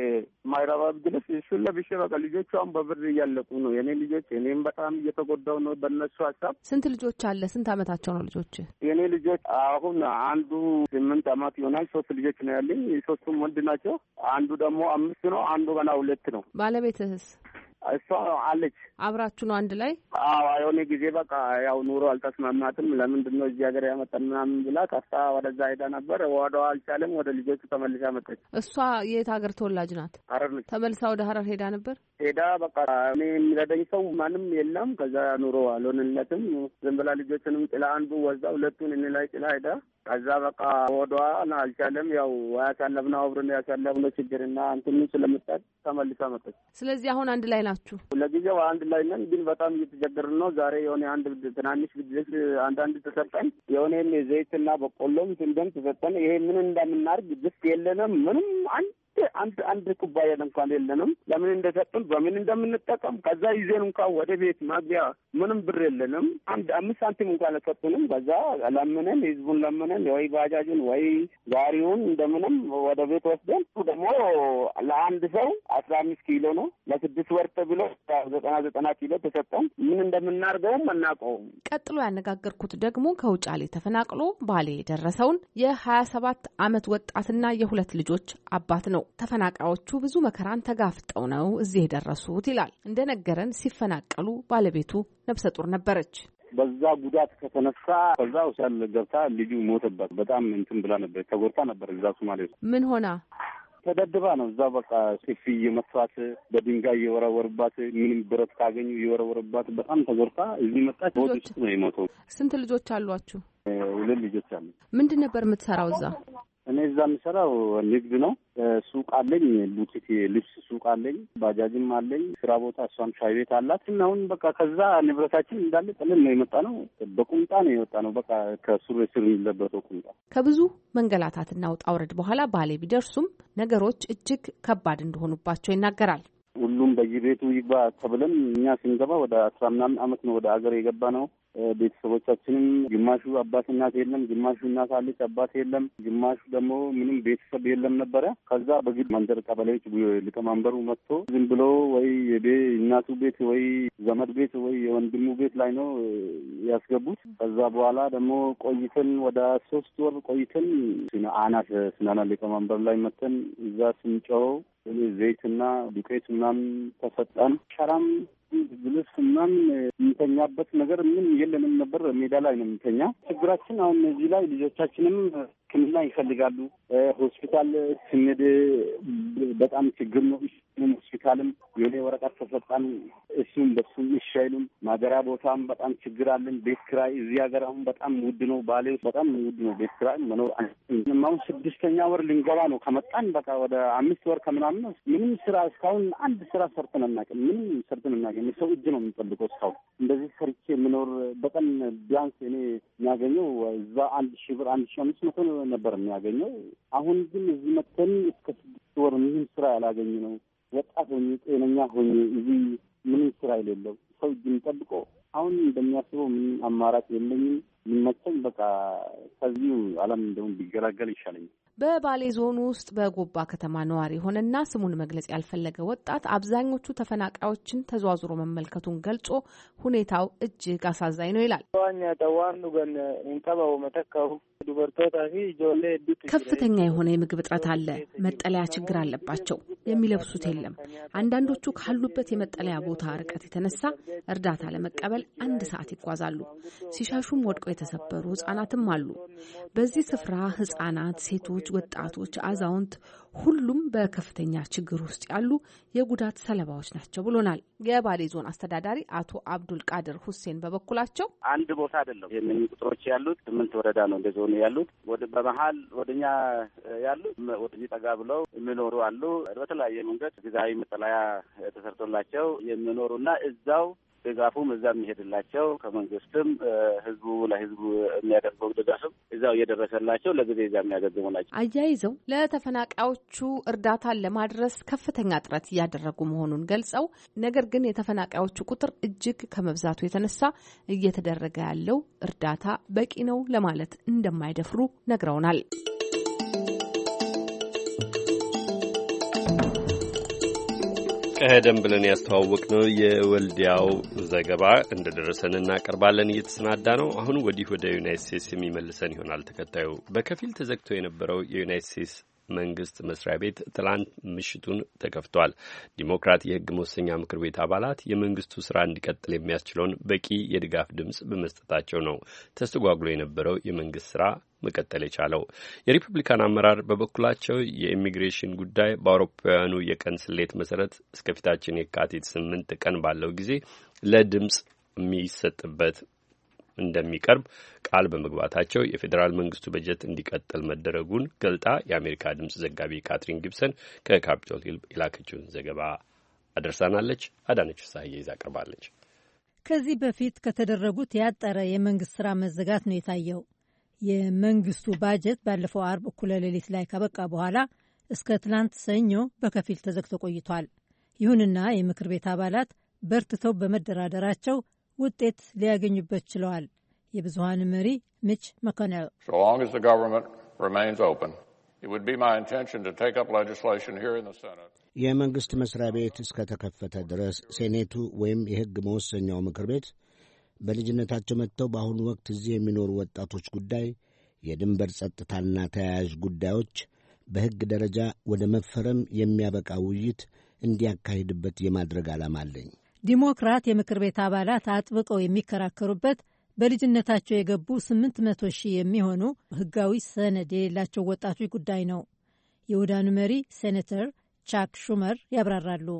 ማይረባ ብርድ ልብስ እሱን ለብሼ በቃ ልጆቹ አሁን በብር እያለቁ ነው የኔ ልጆች። እኔም በጣም እየተጎዳው ነው በእነሱ ሀሳብ። ስንት ልጆች አለ? ስንት አመታቸው ነው ልጆች? የኔ ልጆች አሁን አንዱ ስምንት አመት ይሆናል። ሶስት ልጆች ነው ያለኝ። ሶስቱም ወንድ ናቸው። አንዱ ደግሞ አምስት ነው። አንዱ ገና ሁለት ነው። ባለቤትህስ? እሷ አለች። አብራችሁ ነው አንድ ላይ? አዎ የሆነ ጊዜ በቃ ያው ኑሮ አልተስማማትም። ለምንድን ነው እዚህ ሀገር ያመጣን ምናምን ብላ ከፍታ ወደዛ ሄዳ ነበር። ወደው አልቻለም። ወደ ልጆቹ ተመልሳ መጣች። እሷ የት ሀገር ተወላጅ ናት? ሐረር ነች። ተመልሳ ወደ ሐረር ሄዳ ነበር። ሄዳ በቃ እኔ የሚረዳኝ ሰው ማንም የለም። ከዛ ኑሮ አልሆንለትም። ዝም ብላ ልጆችንም ጥላ አንዱ ወዛ ሁለቱን እኔ ላይ ጥላ ሄዳ ከዛ በቃ ወደዋ አልቻለም። ያው ያሳለፍነው አብረን ያሳለፍነው ችግርና እንትኑ ስለምጣት ተመልሳ መጣች። ስለዚህ አሁን አንድ ላይ ናችሁ? ለጊዜው አንድ ላይ ነን፣ ግን በጣም እየተቸገርን ነው። ዛሬ የሆነ አንድ ትናንሽ ብድር አንዳንድ ተሰጠን። የሆነ ዘይትና በቆሎም ስንደም ተሰጠን። ይሄ ምን እንደምናርግ ድስት የለንም። ምንም አንድ አንድ አንድ ኩባያ እንኳን የለንም። ለምን እንደሰጡን በምን እንደምንጠቀም ከዛ ይዘን እንኳን ወደ ቤት ማግቢያ ምንም ብር የለንም። አንድ አምስት ሳንቲም እንኳን አልሰጡንም። ከዛ ለምነን ህዝቡን ለምነን ወይ ባጃጁን ወይ ጋሪውን እንደምንም ወደ ቤት ወስደን ደግሞ ለአንድ ሰው አስራ አምስት ኪሎ ነው ለስድስት ወር ተብሎ ዘጠና ዘጠና ኪሎ ተሰጠን። ምን እንደምናርገውም አናውቀውም። ቀጥሎ ያነጋገርኩት ደግሞ ከውጫሌ ተፈናቅሎ ባሌ የደረሰውን የሀያ ሰባት አመት ወጣትና የሁለት ልጆች አባት ነው። ተፈናቃዮቹ ብዙ መከራን ተጋፍጠው ነው እዚህ የደረሱት ይላል። እንደነገረን ሲፈናቀሉ ባለቤቱ ነፍሰ ጡር ነበረች። በዛ ጉዳት ከተነሳ ከዛ ውሳል ገብታ ልጁ ሞተባት። በጣም እንትን ብላ ነበር፣ ተጎድታ ነበር። እዛ ሶማሌ ምን ሆና ተደድባ ነው። እዛ በቃ ጥፊ የመስዋት በድንጋይ የወረወርባት፣ ምንም ብረት ካገኙ የወረወርባት። በጣም ተጎድታ እዚህ መጣች። ወዲህ ነው የሞተው። ስንት ልጆች አሏችሁ? ሁለት ልጆች አሉ። ምንድን ነበር የምትሰራው እዛ? እኔ እዛ የምሰራው ንግድ ነው። ሱቅ አለኝ፣ ቡቲክ ልብስ ሱቅ አለኝ፣ ባጃጅም አለኝ። ስራ ቦታ እሷም ሻይ ቤት አላት። እና አሁን በቃ ከዛ ንብረታችን እንዳለ ጥለን ነው የመጣ ነው። በቁምጣ ነው የወጣ ነው። በቃ ከሱሪ ስር የሚለበሰው ቁምጣ። ከብዙ መንገላታትና ውጣ ውረድ በኋላ ባሌ ቢደርሱም ነገሮች እጅግ ከባድ እንደሆኑባቸው ይናገራል። ሁሉም በየቤቱ ይግባ ተብለን እኛ ስንገባ ወደ አስራ ምናምን አመት ነው ወደ ሀገር የገባ ነው። ቤተሰቦቻችንም ግማሹ አባት እናት የለም፣ ግማሹ እናት አለች አባት የለም፣ ግማሹ ደግሞ ምንም ቤተሰብ የለም ነበረ። ከዛ በግድ መንደር ቀበሌዎች ሊቀመንበሩ መጥቶ ዝም ብሎ ወይ እናቱ ቤት ወይ ዘመድ ቤት ወይ የወንድሙ ቤት ላይ ነው ያስገቡት። ከዛ በኋላ ደግሞ ቆይተን ወደ ሶስት ወር ቆይተን አናት ስናና ሊቀመንበር ላይ መተን እዛ ስንጨው ዘይትና ዱቄት ምናምን ተሰጠን። ሸራም ግልስ ምናምን የምንተኛበት ነገር ምን የለንም ነበር። ሜዳ ላይ ነው የምንተኛ። ችግራችን አሁን እዚህ ላይ ልጆቻችንም ሕክምና ይፈልጋሉ። ሆስፒታል ስንሄድ በጣም ችግር ነው። ሆስፒታልም የሆነ ወረቀት ተሰጣን፣ እሱም በሱም እሺ አይሉም። ማገሪያ ቦታም በጣም ችግር አለን። ቤት ኪራይ እዚህ ሀገር አሁን በጣም ውድ ነው። ባሌ በጣም ውድ ነው ቤት ኪራይ መኖር። አሁን ስድስተኛ ወር ልንገባ ነው ከመጣን በቃ ወደ አምስት ወር ከምናምን ነው። ምንም ስራ እስካሁን አንድ ስራ ሰርተን አናውቅም። ምንም ሰርተን አናውቅም። ሰው እጅ ነው የምንጠብቀው። እስካሁን እንደዚህ ሰርቼ የምኖር በቀን ቢያንስ እኔ የሚያገኘው እዛ አንድ ሺህ ብር አንድ ሺህ አምስት መቶ ነበር የሚያገኘው። አሁን ግን እዚህ መተን እስከ ስድስት ወር ምንም ስራ ያላገኝ ነው። ወጣት ሆኜ ጤነኛ ሆኜ እዚህ ምንም ስራ የሌለው ሰው እጅ የምጠብቀው አሁን እንደሚያስበው ምንም አማራጭ የለኝም። የሚመቸኝ በቃ ከዚሁ ዓለም እንደውም ቢገላገል ይሻለኛል። በባሌ ዞን ውስጥ በጎባ ከተማ ነዋሪ የሆነና ስሙን መግለጽ ያልፈለገ ወጣት አብዛኞቹ ተፈናቃዮችን ተዘዋዝሮ መመልከቱን ገልጾ ሁኔታው እጅግ አሳዛኝ ነው ይላል። ከፍተኛ የሆነ የምግብ እጥረት አለ። መጠለያ ችግር አለባቸው። የሚለብሱት የለም። አንዳንዶቹ ካሉበት የመጠለያ ቦታ ርቀት የተነሳ እርዳታ ለመቀበል አንድ ሰዓት ይጓዛሉ። ሲሻሹም ወድቀው የተሰበሩ ህጻናትም አሉ። በዚህ ስፍራ ህጻናት፣ ሴቶች፣ ወጣቶች፣ አዛውንት ሁሉም በከፍተኛ ችግር ውስጥ ያሉ የጉዳት ሰለባዎች ናቸው ብሎናል። የባሌ ዞን አስተዳዳሪ አቶ አብዱል ቃድር ሁሴን በበኩላቸው አንድ ቦታ አይደለም የነኝ ቁጥሮች ያሉት ስምንት ወረዳ ነው እንደ ዞኑ ያሉት። ወደ በመሃል ወደኛ ያሉት ወደዚህ ጠጋ ብለው የሚኖሩ አሉ። በተለያየ መንገድ ጊዜያዊ መጠለያ ተሰርቶላቸው የሚኖሩና እዛው ድጋፉም እዛ የሚሄድላቸው ከመንግስትም ህዝቡ ለህዝቡ የሚያደርገው ድጋፍም እዛው እየደረሰላቸው ለጊዜ እዛ የሚያገግሙ ናቸው። አያይዘው ለተፈናቃዮቹ እርዳታን ለማድረስ ከፍተኛ ጥረት እያደረጉ መሆኑን ገልጸው ነገር ግን የተፈናቃዮቹ ቁጥር እጅግ ከመብዛቱ የተነሳ እየተደረገ ያለው እርዳታ በቂ ነው ለማለት እንደማይደፍሩ ነግረውናል። ቀደም ብለን ያስተዋወቅነው የወልዲያው ዘገባ እንደደረሰን እናቀርባለን። እየተሰናዳ ነው። አሁን ወዲህ ወደ ዩናይትድ ስቴትስ የሚመልሰን ይሆናል። ተከታዩ በከፊል ተዘግቶ የነበረው የዩናይትድ ስቴትስ መንግስት መስሪያ ቤት ትላንት ምሽቱን ተከፍቷል። ዲሞክራት የህግ መወሰኛ ምክር ቤት አባላት የመንግስቱ ስራ እንዲቀጥል የሚያስችለውን በቂ የድጋፍ ድምጽ በመስጠታቸው ነው ተስተጓጉሎ የነበረው የመንግስት ስራ መቀጠል የቻለው። የሪፐብሊካን አመራር በበኩላቸው የኢሚግሬሽን ጉዳይ በአውሮፓውያኑ የቀን ስሌት መሰረት እስከፊታችን የካቲት ስምንት ቀን ባለው ጊዜ ለድምጽ የሚሰጥበት እንደሚቀርብ ቃል በመግባታቸው የፌዴራል መንግስቱ በጀት እንዲቀጥል መደረጉን ገልጣ የአሜሪካ ድምጽ ዘጋቢ ካትሪን ጊብሰን ከካፒቶል ሂል የላከችውን ዘገባ አደርሳናለች። አዳነች ፍስሐዬ ይዛ ቀርባለች። ከዚህ በፊት ከተደረጉት ያጠረ የመንግስት ስራ መዘጋት ነው የታየው። የመንግስቱ ባጀት ባለፈው አርብ እኩለ ሌሊት ላይ ካበቃ በኋላ እስከ ትላንት ሰኞ በከፊል ተዘግቶ ቆይቷል። ይሁንና የምክር ቤት አባላት በርትተው በመደራደራቸው ውጤት ሊያገኙበት ችለዋል። የብዙሃን መሪ ሚች መኮኔል የመንግስት መስሪያ ቤት እስከተከፈተ ድረስ ሴኔቱ ወይም የሕግ መወሰኛው ምክር ቤት በልጅነታቸው መጥተው በአሁኑ ወቅት እዚህ የሚኖሩ ወጣቶች ጉዳይ፣ የድንበር ጸጥታና ተያያዥ ጉዳዮች በሕግ ደረጃ ወደ መፈረም የሚያበቃ ውይይት እንዲያካሂድበት የማድረግ ዓላማ አለኝ። ዲሞክራት የምክር ቤት አባላት አጥብቀው የሚከራከሩበት በልጅነታቸው የገቡ ስምንት መቶ ሺህ የሚሆኑ ሕጋዊ ሰነድ የሌላቸው ወጣቶች ጉዳይ ነው። የውዳኑ መሪ ሴኔተር ቻክ ሹመር ያብራራሉ።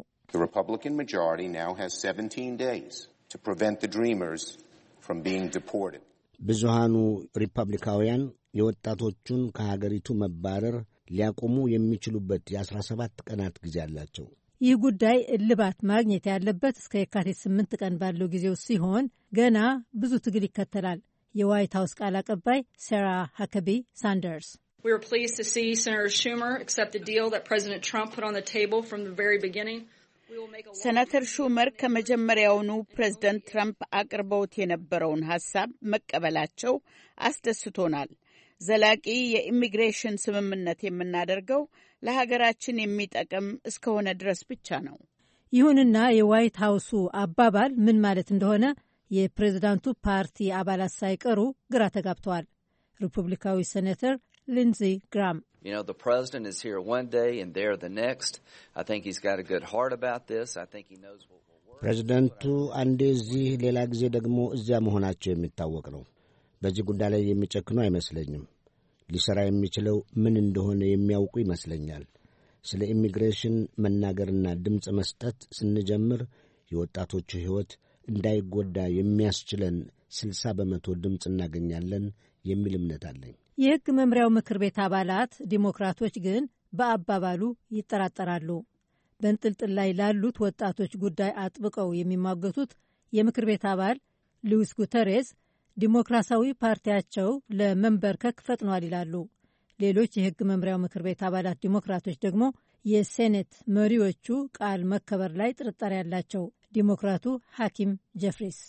ብዙሃኑ ሪፐብሊካውያን የወጣቶቹን ከሀገሪቱ መባረር ሊያቆሙ የሚችሉበት የአስራ ሰባት ቀናት ጊዜ አላቸው። ይህ ጉዳይ እልባት ማግኘት ያለበት እስከ የካቲት ስምንት ቀን ባለው ጊዜው ሲሆን ገና ብዙ ትግል ይከተላል። የዋይት ሀውስ ቃል አቀባይ ሳራ ሃከቢ ሳንደርስ We were pleased to see Senator Schumer accept the deal that President Trump put on the table from the very beginning. ሰናተር ሹመር ከመጀመሪያውኑ ፕሬዝደንት ትራምፕ አቅርበውት የነበረውን ሐሳብ መቀበላቸው አስደስቶናል። ዘላቂ የኢሚግሬሽን ስምምነት የምናደርገው ለሀገራችን የሚጠቅም እስከሆነ ድረስ ብቻ ነው። ይሁንና የዋይት ሀውሱ አባባል ምን ማለት እንደሆነ የፕሬዝዳንቱ ፓርቲ አባላት ሳይቀሩ ግራ ተጋብተዋል። ሪፑብሊካዊ ሴኔተር ሊንዚ ግራም You know, the president is here one day and there the next. I think he's got a good heart about this. I think he knows what will work. ፕሬዝደንቱ አንዴ እዚህ ሌላ ጊዜ ደግሞ እዚያ መሆናቸው የሚታወቅ ነው። በዚህ ጉዳይ ላይ የሚጨክኑ አይመስለኝም። ሊሰራ የሚችለው ምን እንደሆነ የሚያውቁ ይመስለኛል። ስለ ኢሚግሬሽን መናገርና ድምፅ መስጠት ስንጀምር የወጣቶቹ ሕይወት እንዳይጎዳ የሚያስችለን ስልሳ በመቶ ድምፅ እናገኛለን የሚል እምነት አለኝ። የሕግ መምሪያው ምክር ቤት አባላት ዲሞክራቶች ግን በአባባሉ ይጠራጠራሉ። በእንጥልጥል ላይ ላሉት ወጣቶች ጉዳይ አጥብቀው የሚሟገቱት የምክር ቤት አባል ሉዊስ ጉተሬስ ዲሞክራሲያዊ ፓርቲያቸው ለመንበርከክ ፈጥኗል ይላሉ። ሌሎች የሕግ መምሪያው ምክር ቤት አባላት ዲሞክራቶች ደግሞ የሴኔት መሪዎቹ ቃል መከበር ላይ ጥርጣሬ ያላቸው። ዲሞክራቱ ሐኪም ጀፍሪስ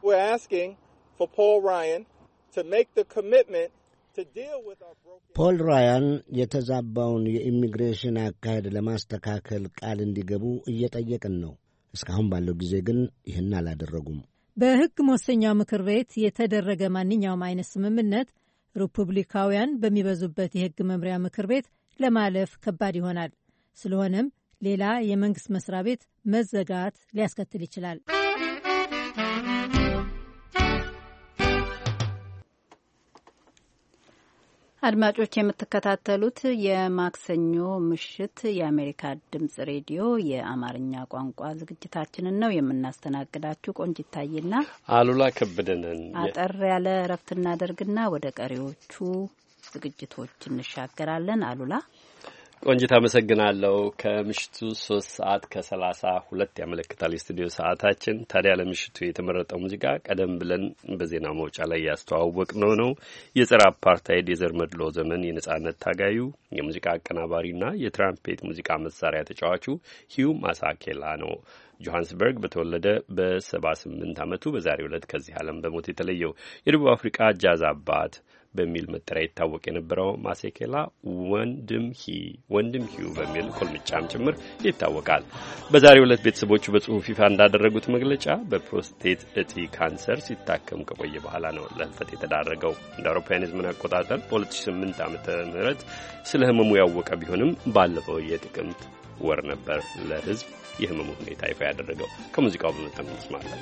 ፖል ራያን የተዛባውን የኢሚግሬሽን አካሄድ ለማስተካከል ቃል እንዲገቡ እየጠየቅን ነው። እስካሁን ባለው ጊዜ ግን ይህን አላደረጉም። በሕግ መወሰኛው ምክር ቤት የተደረገ ማንኛውም አይነት ስምምነት ሪፑብሊካውያን በሚበዙበት የሕግ መምሪያ ምክር ቤት ለማለፍ ከባድ ይሆናል። ስለሆነም ሌላ የመንግሥት መስሪያ ቤት መዘጋት ሊያስከትል ይችላል። አድማጮች የምትከታተሉት የማክሰኞ ምሽት የአሜሪካ ድምጽ ሬዲዮ የአማርኛ ቋንቋ ዝግጅታችንን ነው። የምናስተናግዳችሁ ቆንጂት ታዬና አሉላ ከበደንን። አጠር ያለ እረፍት እናደርግና ወደ ቀሪዎቹ ዝግጅቶች እንሻገራለን። አሉላ ቆንጂት አመሰግናለሁ። ከምሽቱ ሶስት ሰዓት ከሰላሳ ሁለት ያመለክታል የስቱዲዮ ሰዓታችን። ታዲያ ለምሽቱ የተመረጠው ሙዚቃ ቀደም ብለን በዜና መውጫ ላይ ያስተዋወቅ ነው ነው የጸረ አፓርታይድ የዘር መድሎ ዘመን የነጻነት ታጋዩ የሙዚቃ አቀናባሪና የትራምፔት ሙዚቃ መሳሪያ ተጫዋቹ ሂዩ ማሳኬላ ነው። ጆሃንስበርግ በተወለደ በሰባ ስምንት ዓመቱ በዛሬው ዕለት ከዚህ ዓለም በሞት የተለየው የደቡብ አፍሪካ ጃዝ አባት በሚል መጠሪያ ይታወቅ የነበረው ማሴኬላ ወንድም ሂ ወንድም ሂዩ በሚል ኮልምጫም ጭምር ይታወቃል። በዛሬው ዕለት ቤተሰቦቹ በጽሑፍ ይፋ እንዳደረጉት መግለጫ በፕሮስቴት እጢ ካንሰር ሲታከም ከቆየ በኋላ ነው ለህልፈት የተዳረገው። እንደ አውሮፓውያን ዘመን አቆጣጠር በሁለት ሺህ ስምንት ዓመተ ምህረት ስለ ህመሙ ያወቀ ቢሆንም ባለፈው የጥቅምት ወር ነበር ለህዝብ የህመሙ ሁኔታ ይፋ ያደረገው። ከሙዚቃው በመጠን እንስማለን።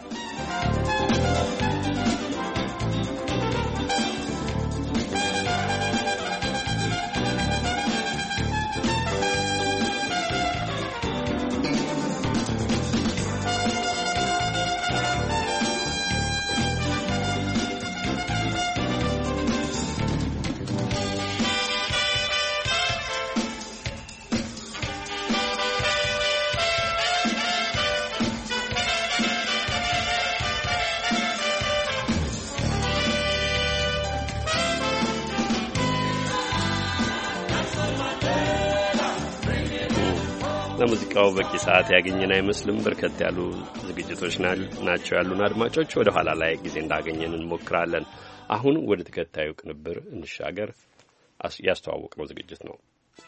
ለሙዚቃው በቂ ሰዓት ያገኘን አይመስልም። በርከት ያሉ ዝግጅቶች ናቸው ያሉን አድማጮች። ወደ ኋላ ላይ ጊዜ እንዳገኘን እንሞክራለን። አሁን ወደ ተከታዩ ቅንብር እንሻገር። ያስተዋወቅነው ዝግጅት ነው።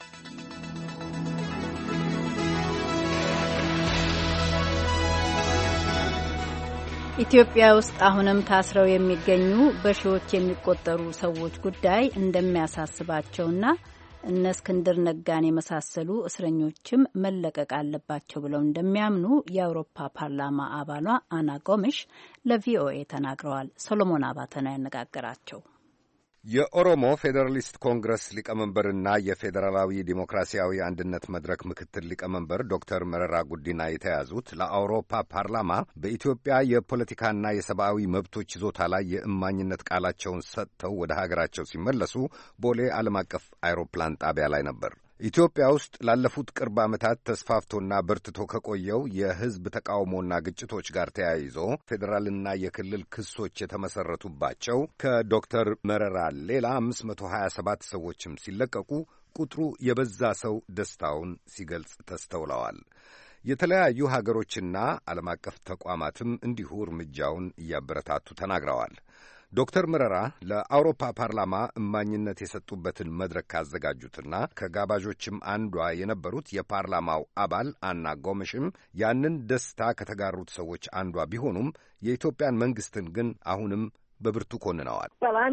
ኢትዮጵያ ውስጥ አሁንም ታስረው የሚገኙ በሺዎች የሚቆጠሩ ሰዎች ጉዳይ እንደሚያሳስባቸውና እነ እስክንድር ነጋን የመሳሰሉ እስረኞችም መለቀቅ አለባቸው ብለው እንደሚያምኑ የአውሮፓ ፓርላማ አባሏ አና ጎምሽ ለቪኦኤ ተናግረዋል። ሶሎሞን አባተ ነው ያነጋገራቸው። የኦሮሞ ፌዴራሊስት ኮንግረስ ሊቀመንበርና የፌዴራላዊ ዲሞክራሲያዊ አንድነት መድረክ ምክትል ሊቀመንበር ዶክተር መረራ ጉዲና የተያዙት ለአውሮፓ ፓርላማ በኢትዮጵያ የፖለቲካና የሰብአዊ መብቶች ይዞታ ላይ የእማኝነት ቃላቸውን ሰጥተው ወደ ሀገራቸው ሲመለሱ ቦሌ ዓለም አቀፍ አይሮፕላን ጣቢያ ላይ ነበር። ኢትዮጵያ ውስጥ ላለፉት ቅርብ ዓመታት ተስፋፍቶና በርትቶ ከቆየው የሕዝብ ተቃውሞና ግጭቶች ጋር ተያይዞ ፌዴራልና የክልል ክሶች የተመሠረቱባቸው ከዶክተር መረራ ሌላ አምስት መቶ ሀያ ሰባት ሰዎችም ሲለቀቁ ቁጥሩ የበዛ ሰው ደስታውን ሲገልጽ ተስተውለዋል። የተለያዩ ሀገሮችና ዓለም አቀፍ ተቋማትም እንዲሁ እርምጃውን እያበረታቱ ተናግረዋል። ዶክተር መረራ ለአውሮፓ ፓርላማ እማኝነት የሰጡበትን መድረክ ካዘጋጁትና ከጋባዦችም አንዷ የነበሩት የፓርላማው አባል አና ጎመሽም ያንን ደስታ ከተጋሩት ሰዎች አንዷ ቢሆኑም የኢትዮጵያን መንግስትን ግን አሁንም በብርቱ ኮንነዋል።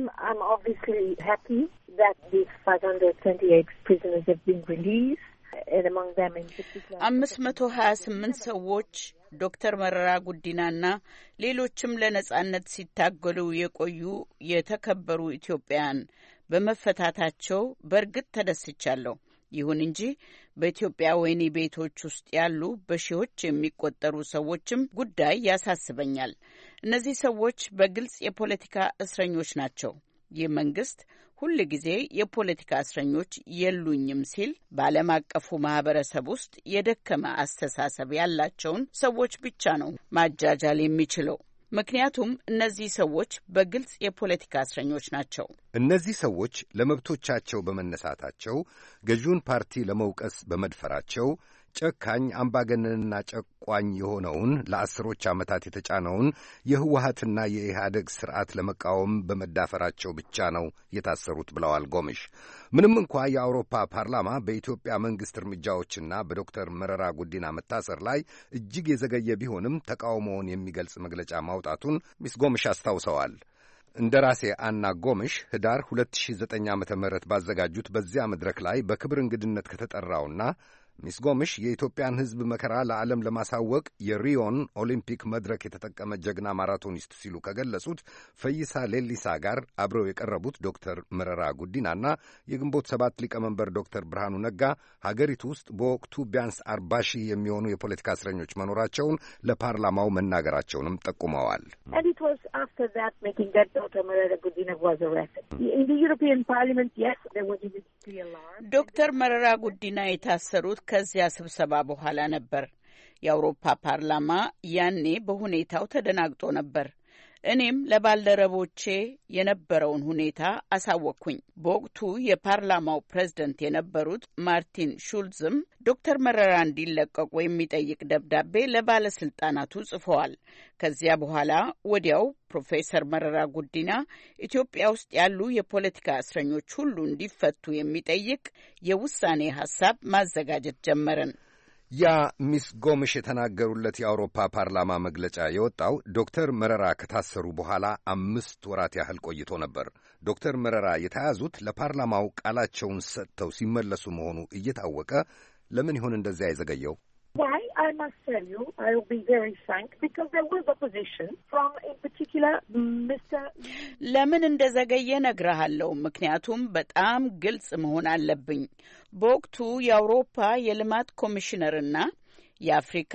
አምስት መቶ ሀያ ስምንት ሰዎች ዶክተር መረራ ጉዲናና ሌሎችም ለነጻነት ሲታገሉ የቆዩ የተከበሩ ኢትዮጵያውያን በመፈታታቸው በእርግጥ ተደስቻለሁ። ይሁን እንጂ በኢትዮጵያ ወህኒ ቤቶች ውስጥ ያሉ በሺዎች የሚቆጠሩ ሰዎችም ጉዳይ ያሳስበኛል። እነዚህ ሰዎች በግልጽ የፖለቲካ እስረኞች ናቸው። ይህ መንግስት ሁል ጊዜ የፖለቲካ እስረኞች የሉኝም ሲል በዓለም አቀፉ ማህበረሰብ ውስጥ የደከመ አስተሳሰብ ያላቸውን ሰዎች ብቻ ነው ማጃጃል የሚችለው። ምክንያቱም እነዚህ ሰዎች በግልጽ የፖለቲካ እስረኞች ናቸው። እነዚህ ሰዎች ለመብቶቻቸው በመነሳታቸው፣ ገዢውን ፓርቲ ለመውቀስ በመድፈራቸው፣ ጨካኝ አምባገነንና ጨቋኝ የሆነውን ለአስሮች ዓመታት የተጫነውን የህወሀትና የኢህአደግ ስርዓት ለመቃወም በመዳፈራቸው ብቻ ነው የታሰሩት ብለዋል ጎምሽ። ምንም እንኳ የአውሮፓ ፓርላማ በኢትዮጵያ መንግሥት እርምጃዎችና በዶክተር መረራ ጉዲና መታሰር ላይ እጅግ የዘገየ ቢሆንም ተቃውሞውን የሚገልጽ መግለጫ ማውጣቱን ሚስ ጎምሽ አስታውሰዋል። እንደራሴ አና ጎምሽ ህዳር ሁለት ሺህ ዘጠኝ ዓመተ ምህረት ባዘጋጁት በዚያ መድረክ ላይ በክብር እንግድነት ከተጠራውና ሚስ ጎምሽ የኢትዮጵያን ሕዝብ መከራ ለዓለም ለማሳወቅ የሪዮን ኦሊምፒክ መድረክ የተጠቀመ ጀግና ማራቶኒስት ሲሉ ከገለጹት ፈይሳ ሌሊሳ ጋር አብረው የቀረቡት ዶክተር መረራ ጉዲናና የግንቦት ሰባት ሊቀመንበር ዶክተር ብርሃኑ ነጋ ሀገሪቱ ውስጥ በወቅቱ ቢያንስ አርባ ሺህ የሚሆኑ የፖለቲካ እስረኞች መኖራቸውን ለፓርላማው መናገራቸውንም ጠቁመዋል። ዶክተር መረራ ጉዲና የታሰሩት ከዚያ ስብሰባ በኋላ ነበር። የአውሮፓ ፓርላማ ያኔ በሁኔታው ተደናግጦ ነበር። እኔም ለባልደረቦቼ የነበረውን ሁኔታ አሳወቅኩኝ። በወቅቱ የፓርላማው ፕሬዝደንት የነበሩት ማርቲን ሹልዝም ዶክተር መረራ እንዲለቀቁ የሚጠይቅ ደብዳቤ ለባለስልጣናቱ ጽፈዋል። ከዚያ በኋላ ወዲያው ፕሮፌሰር መረራ ጉዲና ኢትዮጵያ ውስጥ ያሉ የፖለቲካ እስረኞች ሁሉ እንዲፈቱ የሚጠይቅ የውሳኔ ሀሳብ ማዘጋጀት ጀመረን። ያ ሚስ ጎምሽ የተናገሩለት የአውሮፓ ፓርላማ መግለጫ የወጣው ዶክተር መረራ ከታሰሩ በኋላ አምስት ወራት ያህል ቆይቶ ነበር። ዶክተር መረራ የተያዙት ለፓርላማው ቃላቸውን ሰጥተው ሲመለሱ መሆኑ እየታወቀ ለምን ይሆን እንደዚያ የዘገየው? Why? I must tell you, I will be very frank, because there was opposition from, in particular, Mister ለምን እንደዘገየ ነግረሃለሁ። ምክንያቱም በጣም ግልጽ መሆን አለብኝ። በወቅቱ የአውሮፓ የልማት ኮሚሽነርና የአፍሪካ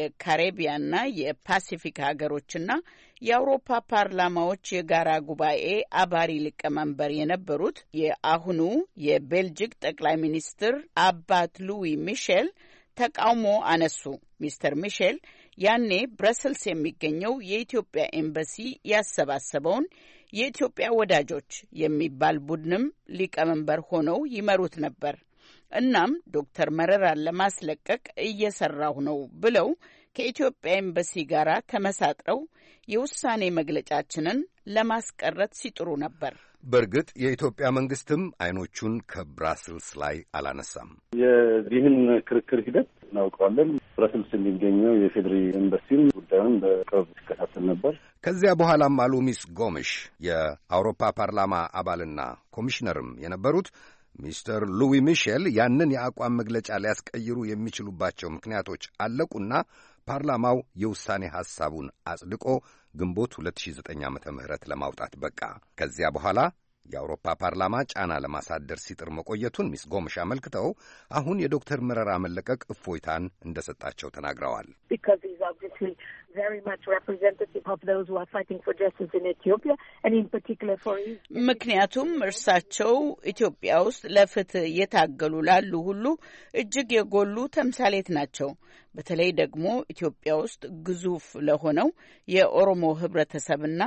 የካሪቢያንና የፓሲፊክ ሀገሮችና የአውሮፓ ፓርላማዎች የጋራ ጉባኤ አባሪ ሊቀመንበር የነበሩት የአሁኑ የቤልጂክ ጠቅላይ ሚኒስትር አባት ሉዊ ሚሼል ተቃውሞ አነሱ። ሚስተር ሚሼል ያኔ ብረስልስ የሚገኘው የኢትዮጵያ ኤምባሲ ያሰባሰበውን የኢትዮጵያ ወዳጆች የሚባል ቡድንም ሊቀመንበር ሆነው ይመሩት ነበር። እናም ዶክተር መረራን ለማስለቀቅ እየሰራሁ ነው ብለው ከኢትዮጵያ ኤምባሲ ጋር ተመሳጥረው የውሳኔ መግለጫችንን ለማስቀረት ሲጥሩ ነበር። በእርግጥ የኢትዮጵያ መንግስትም አይኖቹን ከብራስልስ ላይ አላነሳም። የዚህን ክርክር ሂደት እናውቀዋለን። ብራስልስ የሚገኘው የፌዴሪ ኤምባሲም ጉዳዩን በቅርብ ሲከታተል ነበር። ከዚያ በኋላም አሉ ሚስ ጎምሽ የአውሮፓ ፓርላማ አባልና ኮሚሽነርም የነበሩት ሚስተር ሉዊ ሚሼል ያንን የአቋም መግለጫ ሊያስቀይሩ የሚችሉባቸው ምክንያቶች አለቁና ፓርላማው የውሳኔ ሐሳቡን አጽድቆ ግንቦት ሁለት ሺህ ዘጠኝ ዓመተ ምህረት ለማውጣት በቃ። ከዚያ በኋላ የአውሮፓ ፓርላማ ጫና ለማሳደር ሲጥር መቆየቱን ሚስ ጎምሽ አመልክተው አሁን የዶክተር መረራ መለቀቅ እፎይታን እንደሰጣቸው ተናግረዋል። Because he's obviously very much representative of those who are fighting for justice in Ethiopia, and in particular for his... ምክንያቱም እርሳቸው ኢትዮጵያ ውስጥ ለፍትህ የታገሉ ላሉ ሁሉ እጅግ የጎሉ ተምሳሌት ናቸው። በተለይ ደግሞ ኢትዮጵያ ውስጥ ግዙፍ ለሆነው የኦሮሞ ህብረተሰብና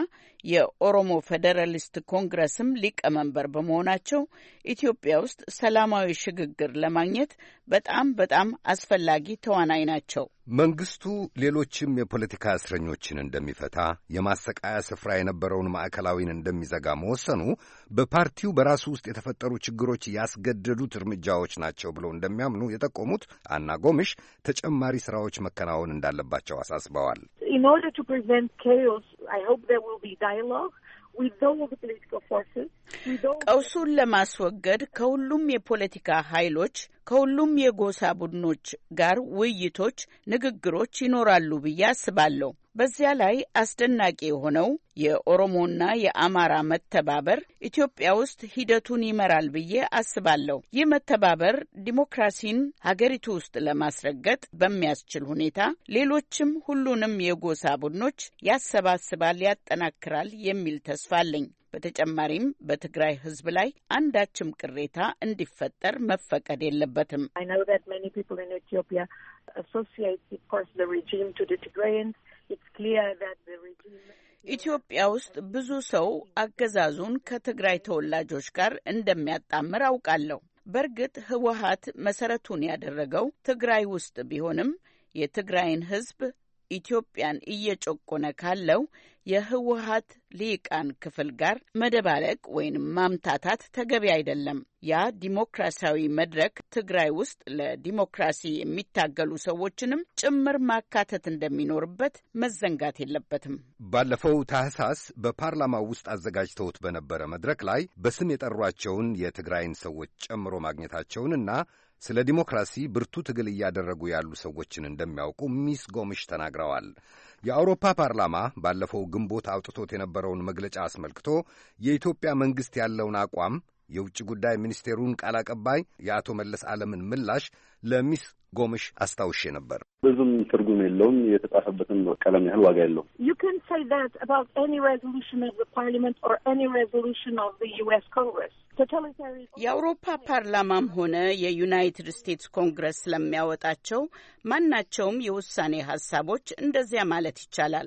የኦሮሞ ፌዴራሊስት ኮንግረስም ሊቀመንበር በመሆናቸው ኢትዮጵያ ውስጥ ሰላማዊ ሽግግር ለማግኘት በጣም በጣም አስፈላጊ ተዋናይ ናቸው። መንግስቱ ሌሎችም የፖለቲካ እስረኞችን እንደሚፈታ፣ የማሰቃያ ስፍራ የነበረውን ማዕከላዊን እንደሚዘጋ መወሰኑ በፓርቲው በራሱ ውስጥ የተፈጠሩ ችግሮች ያስገደዱት እርምጃዎች ናቸው ብለው እንደሚያምኑ የጠቆሙት አና ጎምሽ ተጨማሪ ስራዎች መከናወን እንዳለባቸው አሳስበዋል። In order to prevent chaos, I hope there will be dialogue with all the political forces. ቀውሱን ለማስወገድ ከሁሉም የፖለቲካ ኃይሎች ከሁሉም የጎሳ ቡድኖች ጋር ውይይቶች፣ ንግግሮች ይኖራሉ ብዬ አስባለሁ። በዚያ ላይ አስደናቂ የሆነው የኦሮሞና የአማራ መተባበር ኢትዮጵያ ውስጥ ሂደቱን ይመራል ብዬ አስባለሁ። ይህ መተባበር ዲሞክራሲን ሀገሪቱ ውስጥ ለማስረገጥ በሚያስችል ሁኔታ ሌሎችም ሁሉንም የጎሳ ቡድኖች ያሰባስባል፣ ያጠናክራል የሚል ተስፋ አለኝ። በተጨማሪም በትግራይ ሕዝብ ላይ አንዳችም ቅሬታ እንዲፈጠር መፈቀድ የለበትም። I know that many people in Ethiopia associate, of course, the regime to the Tigrayans. It's clear that the regime... ኢትዮጵያ ውስጥ ብዙ ሰው አገዛዙን ከትግራይ ተወላጆች ጋር እንደሚያጣምር አውቃለሁ። በእርግጥ ህወሓት መሰረቱን ያደረገው ትግራይ ውስጥ ቢሆንም የትግራይን ሕዝብ ኢትዮጵያን እየጨቆነ ካለው የህወሓት ሊቃን ክፍል ጋር መደባለቅ ወይንም ማምታታት ተገቢ አይደለም። ያ ዲሞክራሲያዊ መድረክ ትግራይ ውስጥ ለዲሞክራሲ የሚታገሉ ሰዎችንም ጭምር ማካተት እንደሚኖርበት መዘንጋት የለበትም። ባለፈው ታህሳስ በፓርላማው ውስጥ አዘጋጅተውት በነበረ መድረክ ላይ በስም የጠሯቸውን የትግራይን ሰዎች ጨምሮ ማግኘታቸውንና ስለ ዲሞክራሲ ብርቱ ትግል እያደረጉ ያሉ ሰዎችን እንደሚያውቁ ሚስ ጎምሽ ተናግረዋል። የአውሮፓ ፓርላማ ባለፈው ግንቦት አውጥቶት የነበረውን መግለጫ አስመልክቶ የኢትዮጵያ መንግሥት ያለውን አቋም የውጭ ጉዳይ ሚኒስቴሩን ቃል አቀባይ የአቶ መለስ ዓለምን ምላሽ ለሚስ ጎምሽ አስታውሼ ነበር። ብዙም ትርጉም የለውም። የተጻፈበትን ቀለም ያህል ዋጋ የለውም። You can say that about any resolution of the parliament or any resolution of the U S Congress. የአውሮፓ ፓርላማም ሆነ የዩናይትድ ስቴትስ ኮንግረስ ስለሚያወጣቸው ማናቸውም የውሳኔ ሀሳቦች እንደዚያ ማለት ይቻላል።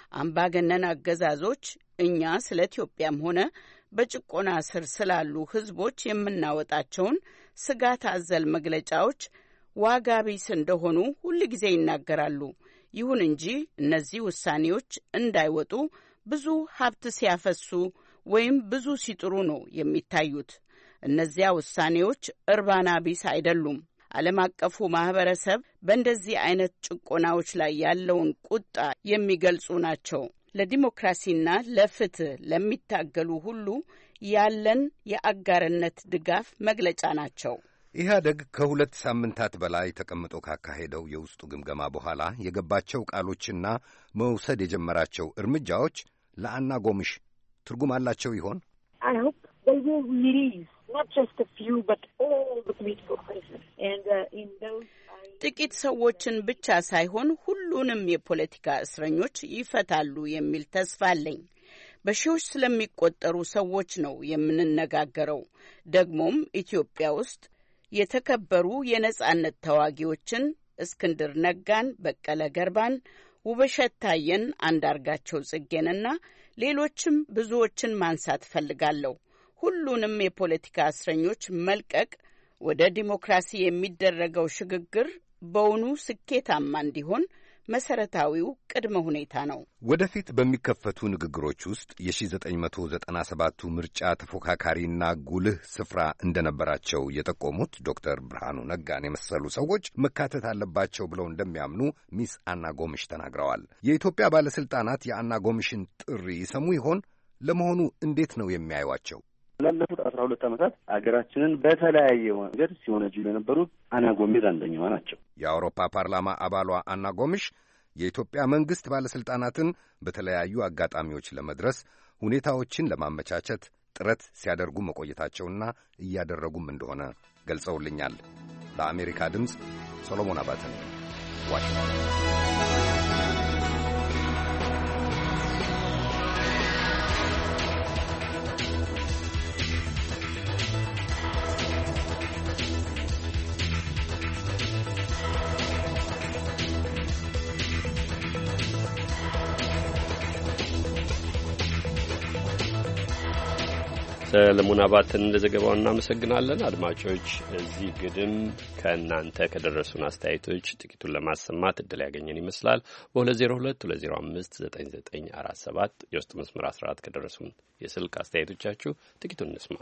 አምባገነን አገዛዞች እኛ ስለ ኢትዮጵያም ሆነ በጭቆና ስር ስላሉ ሕዝቦች የምናወጣቸውን ስጋት አዘል መግለጫዎች ዋጋ ቢስ እንደሆኑ ሁል ጊዜ ይናገራሉ። ይሁን እንጂ እነዚህ ውሳኔዎች እንዳይወጡ ብዙ ሀብት ሲያፈሱ ወይም ብዙ ሲጥሩ ነው የሚታዩት። እነዚያ ውሳኔዎች እርባና ቢስ አይደሉም። ዓለም አቀፉ ማህበረሰብ በእንደዚህ አይነት ጭቆናዎች ላይ ያለውን ቁጣ የሚገልጹ ናቸው። ለዲሞክራሲና ለፍትህ ለሚታገሉ ሁሉ ያለን የአጋርነት ድጋፍ መግለጫ ናቸው። ኢህአደግ ከሁለት ሳምንታት በላይ ተቀምጦ ካካሄደው የውስጡ ግምገማ በኋላ የገባቸው ቃሎችና መውሰድ የጀመራቸው እርምጃዎች ለአና ጎምሽ ትርጉም አላቸው ይሆን? I hope they will release not just a few but all the political prisoners. And uh, in those ጥቂት ሰዎችን ብቻ ሳይሆን ሁሉንም የፖለቲካ እስረኞች ይፈታሉ የሚል ተስፋ አለኝ። በሺዎች ስለሚቆጠሩ ሰዎች ነው የምንነጋገረው። ደግሞም ኢትዮጵያ ውስጥ የተከበሩ የነጻነት ተዋጊዎችን እስክንድር ነጋን፣ በቀለ ገርባን፣ ውብሸት ታየን፣ አንዳርጋቸው ጽጌንና ሌሎችም ብዙዎችን ማንሳት ፈልጋለሁ። ሁሉንም የፖለቲካ እስረኞች መልቀቅ ወደ ዲሞክራሲ የሚደረገው ሽግግር በውኑ ስኬታማ እንዲሆን መሰረታዊው ቅድመ ሁኔታ ነው። ወደፊት በሚከፈቱ ንግግሮች ውስጥ የሺህ ዘጠኝ መቶ ዘጠና ሰባቱ ምርጫ ተፎካካሪና ጉልህ ስፍራ እንደነበራቸው የጠቆሙት ዶክተር ብርሃኑ ነጋን የመሰሉ ሰዎች መካተት አለባቸው ብለው እንደሚያምኑ ሚስ አና ጎምሽ ተናግረዋል። የኢትዮጵያ ባለስልጣናት የአና ጎምሽን ጥሪ ይሰሙ ይሆን? ለመሆኑ እንዴት ነው የሚያዩዋቸው? ላለፉት አስራ ሁለት ዓመታት አገራችንን በተለያየ መንገድ ሲወነጅሉ የነበሩት አና ጎሜዝ አንደኛዋ ናቸው። የአውሮፓ ፓርላማ አባሏ አና ጎምሽ የኢትዮጵያ መንግሥት ባለሥልጣናትን በተለያዩ አጋጣሚዎች ለመድረስ ሁኔታዎችን ለማመቻቸት ጥረት ሲያደርጉ መቆየታቸውና እያደረጉም እንደሆነ ገልጸውልኛል። ለአሜሪካ ድምፅ ሰሎሞን አባተ፣ ዋሽንግተን። ሰለሞን አባተን ለዘገባው እናመሰግናለን። አድማጮች እዚህ ግድም ከእናንተ ከደረሱን አስተያየቶች ጥቂቱን ለማሰማት እድል ያገኘን ይመስላል። በሁለት ዜሮ ሁለት ሁለት ዜሮ አምስት ዘጠኝ ዘጠኝ አራት ሰባት የውስጥ መስመር አስራ አራት ከደረሱን የስልክ አስተያየቶቻችሁ ጥቂቱን እንስማ።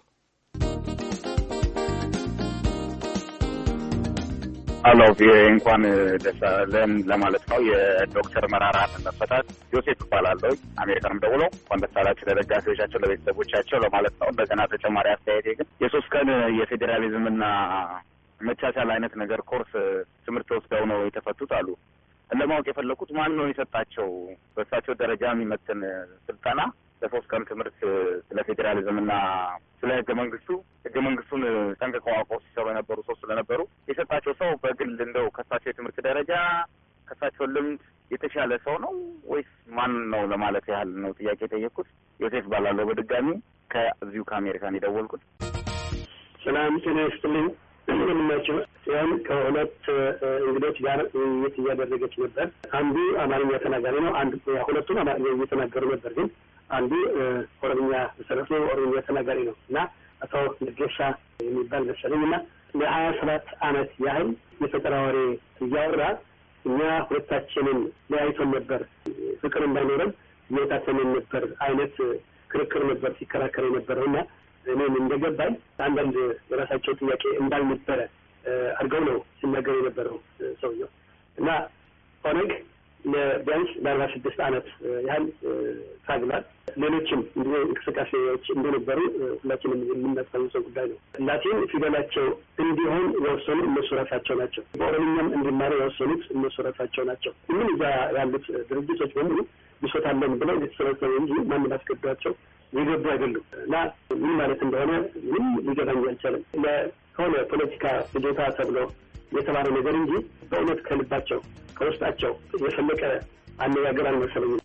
አላው እንኳን ደስ አለን ለማለት ነው። የዶክተር መራራ መፈታት ዮሴፍ ይባላል። አሜሪካንም ደውሎ እንኳን ደስ አላችሁ ለደጋፊዎቻቸው ለቤተሰቦቻቸው ለማለት ነው። እንደገና ተጨማሪ አስተያየቴ ግን የሶስት ቀን የፌዴራሊዝምና መቻቻል አይነት ነገር ኮርስ ትምህርት ወስደው ነው የተፈቱት አሉ። ለማወቅ የፈለኩት ማን ነው የሰጣቸው በእሳቸው ደረጃ የሚመጥን ስልጠና ለሶስት ቀን ትምህርት ስለ ፌዴራሊዝምና ስለ ህገ መንግስቱ ህገ መንግስቱን ጠንቅቀው አውቀው ሲሰሩ የነበሩ ሰው ስለነበሩ የሰጣቸው ሰው በግል እንደው ከሳቸው የትምህርት ደረጃ ከሳቸው ልምድ የተሻለ ሰው ነው ወይስ ማን ነው ለማለት ያህል ነው ጥያቄ የጠየቅኩት። ዮሴፍ ባላለው በድጋሚ ከዚሁ ከአሜሪካን የደወልኩት። ሰላም ጤና ይስጥልኝ። እንደምናችሁ ያን ከሁለት እንግዶች ጋር ውይይት እያደረገች ነበር። አንዱ አማርኛ ተናጋሪ ነው፣ አንዱ ሁለቱም አማርኛ እየተናገሩ ነበር። ግን አንዱ ኦሮምኛ መሰረቱ ኦሮምኛ ተናጋሪ ነው እና አቶ ንገሻ የሚባል መሰለኝ እና ለሀያ ሰባት አመት ያህል የፈጠራ ወሬ እያወራ እኛ ሁለታችንን ለያይቶን ነበር፣ ፍቅር እንዳይኖረን እየታተንን ነበር አይነት ክርክር ነበር ሲከራከር የነበረው እና እኔም እንደገባኝ አንዳንድ የራሳቸው ጥያቄ እንዳልነበረ አድርገው ነው ሲናገር የነበረው ሰውየው እና ኦነግ ለቢያንስ ለአርባ ስድስት አመት ያህል ታግሏል። ሌሎችም እንዲሁ እንቅስቃሴዎች እንደነበሩ ሁላችንም የምናስታውሰው ጉዳይ ነው። ላቲን ፊደላቸው እንዲሆን የወሰኑ እነሱ ራሳቸው ናቸው። በኦሮምኛም እንዲማሩ የወሰኑት እነሱ ራሳቸው ናቸው። ምን እዛ ያሉት ድርጅቶች በሙሉ ብሶታለን ብለው የተሰበሰቡ እንጂ ማንም አስገዷቸው የገቡ አይደሉም እና ምን ማለት እንደሆነ ምንም ሊገባኝ አልቻለም። ለሆነ ፖለቲካ ፍጆታ ተብሎ የተባለ ነገር እንጂ በእውነት ከልባቸው ከውስጣቸው የፈለቀ አነጋገር አልመሰለኝም።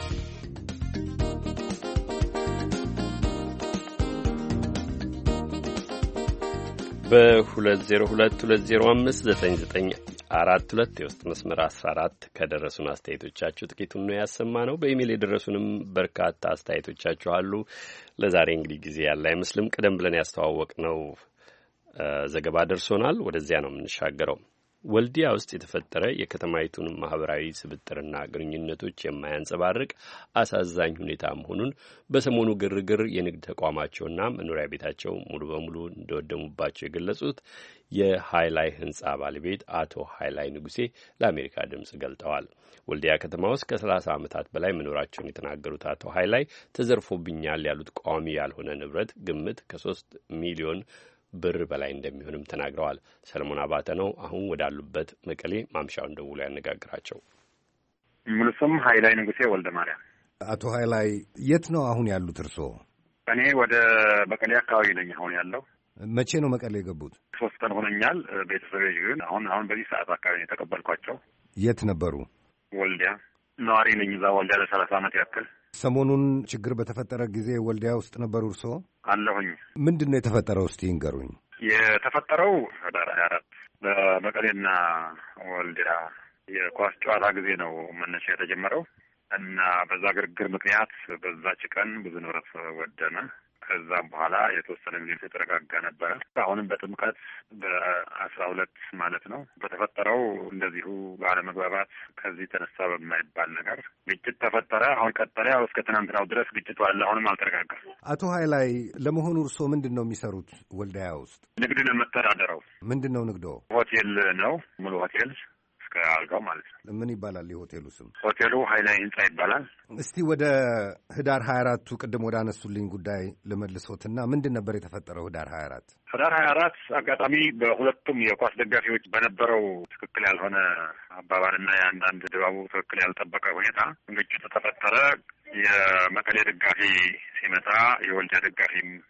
በሁለት ዜሮ ሁለት ሁለት ዜሮ አምስት ዘጠኝ ዘጠኝ አራት ሁለት የውስጥ መስመር አስራ አራት ከደረሱን አስተያየቶቻችሁ ጥቂቱን ነው ያሰማ ነው። በኢሜል የደረሱንም በርካታ አስተያየቶቻችሁ አሉ። ለዛሬ እንግዲህ ጊዜ ያለ አይመስልም። ቀደም ብለን ያስተዋወቅ ነው ዘገባ ደርሶናል። ወደዚያ ነው የምንሻገረው። ወልዲያ ውስጥ የተፈጠረ የከተማይቱን ማህበራዊ ስብጥርና ግንኙነቶች የማያንጸባርቅ አሳዛኝ ሁኔታ መሆኑን በሰሞኑ ግርግር የንግድ ተቋማቸውና መኖሪያ ቤታቸው ሙሉ በሙሉ እንደወደሙባቸው የገለጹት የሃይላይ ህንጻ ባለቤት አቶ ሃይላይ ንጉሴ ለአሜሪካ ድምጽ ገልጠዋል። ወልዲያ ከተማ ውስጥ ከሰላሳ ዓመታት በላይ መኖራቸውን የተናገሩት አቶ ሃይላይ ተዘርፎብኛል ያሉት ቋሚ ያልሆነ ንብረት ግምት ከሶስት ሚሊዮን ብር በላይ እንደሚሆንም ተናግረዋል። ሰለሞን አባተ ነው አሁን ወዳሉበት መቀሌ ማምሻውን ደውሎ ያነጋግራቸው። ሙሉ ስም ሃይላይ ንጉሴ ወልደ ማርያም። አቶ ሃይላይ የት ነው አሁን ያሉት እርስዎ? እኔ ወደ መቀሌ አካባቢ ነኝ አሁን ያለው። መቼ ነው መቀሌ የገቡት? ሶስት ቀን ሆነኛል። ቤተሰቤ ግን አሁን አሁን በዚህ ሰዓት አካባቢ ነው የተቀበልኳቸው። የት ነበሩ? ወልዲያ ነዋሪ ነኝ። እዛ ወልዲያ ለሰላሳ ዓመት ያክል። ሰሞኑን ችግር በተፈጠረ ጊዜ ወልዲያ ውስጥ ነበሩ እርስዎ? አለሁኝ። ምንድን ነው የተፈጠረው? እስቲ ይንገሩኝ። የተፈጠረው ህዳር ሀያ አራት በመቀሌና ወልዲያ የኳስ ጨዋታ ጊዜ ነው መነሻ የተጀመረው እና በዛ ግርግር ምክንያት በዛች ቀን ብዙ ንብረት ወደመ። ከዛም በኋላ የተወሰነ ጊዜ የተረጋጋ ነበረ። አሁንም በጥምቀት በአስራ ሁለት ማለት ነው በተፈጠረው እንደዚሁ ባለመግባባት ከዚህ ተነሳ በማይባል ነገር ግጭት ተፈጠረ። አሁን ቀጠለ። ያው እስከ ትናንትናው ድረስ ግጭቱ አለ። አሁንም አልተረጋጋም። አቶ ሃይላይ ለመሆኑ እርስዎ ምንድን ነው የሚሰሩት ወልዲያ ውስጥ? ንግድ ነው የምተዳደረው። ምንድን ነው ንግዶ? ሆቴል ነው፣ ሙሉ ሆቴል ከአልጋው ማለት ነው። ምን ይባላል የሆቴሉ ስም? ሆቴሉ ሃይላይ ህንጻ ይባላል። እስቲ ወደ ህዳር ሀያ አራቱ ቅድም ወደ አነሱልኝ ጉዳይ ልመልሶትና ምንድን ነበር የተፈጠረው ህዳር ሀያ አራት? ህዳር ሀያ አራት አጋጣሚ በሁለቱም የኳስ ደጋፊዎች በነበረው ትክክል ያልሆነ አባባልና የአንዳንድ ድባቡ ትክክል ያልጠበቀ ሁኔታ ግጭት ተፈጠረ። የመቀሌ ደጋፊ ሲመጣ የወልዲያ ደጋፊም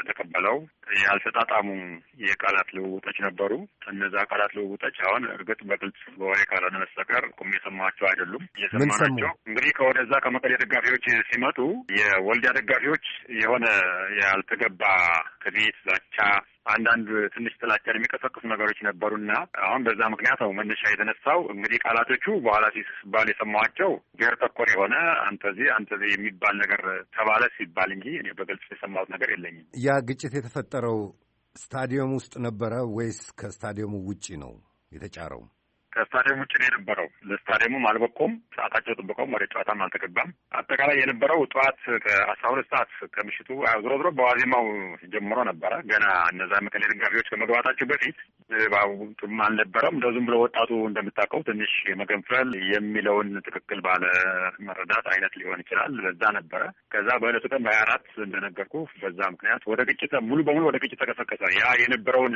እንደተቀበለው ያልተጣጣሙ የቃላት ልውውጦች ነበሩ። እነዛ ቃላት ልውውጦች አሁን እርግጥ በግልጽ በወሬ ካልሆነ በስተቀር ቁም የሰማቸው አይደሉም። የሰማናቸው እንግዲህ ከወደዛ ከመቀሌ ደጋፊዎች ሲመጡ የወልዲያ ደጋፊዎች የሆነ ያልተገባ ትዕቢት፣ ዛቻ፣ አንዳንድ ትንሽ ጥላቻን የሚቀሰቅሱ ነገሮች ነበሩና አሁን በዛ ምክንያት ነው መነሻ የተነሳው። እንግዲህ ቃላቶቹ በኋላ ሲባል የሰማኋቸው ብሔር ተኮር የሆነ አንተዚህ አንተዚህ የሚባል ነገር ተባለ ሲባል እንጂ እኔ በግልጽ የሰማሁት ነገር የለኝም። ያ ግጭት የተፈጠረው ስታዲየም ውስጥ ነበረ ወይስ ከስታዲየሙ ውጪ ነው የተጫረው? ከስታዲየም ውጭ ነው የነበረው። ለስታዲየሙም አልበቆም፣ ሰዓታቸው ጥብቀውም ወደ ጨዋታም አልተገባም። አጠቃላይ የነበረው ጠዋት ከአስራ ሁለት ሰዓት ከምሽቱ ዞሮ ዞሮ በዋዜማው ጀምሮ ነበረ። ገና እነዛ መቀሌ ደጋፊዎች ከመግባታቸው በፊት ባቡም አልነበረም። እንደዚሁም ብሎ ወጣቱ እንደምታውቀው ትንሽ የመገንፈል የሚለውን ትክክል ባለ መረዳት አይነት ሊሆን ይችላል። በዛ ነበረ። ከዛ በዕለቱ ቀን በሀያ አራት እንደነገርኩ በዛ ምክንያት ወደ ግጭት ሙሉ በሙሉ ወደ ግጭት ተቀሰቀሰ። ያ የነበረውን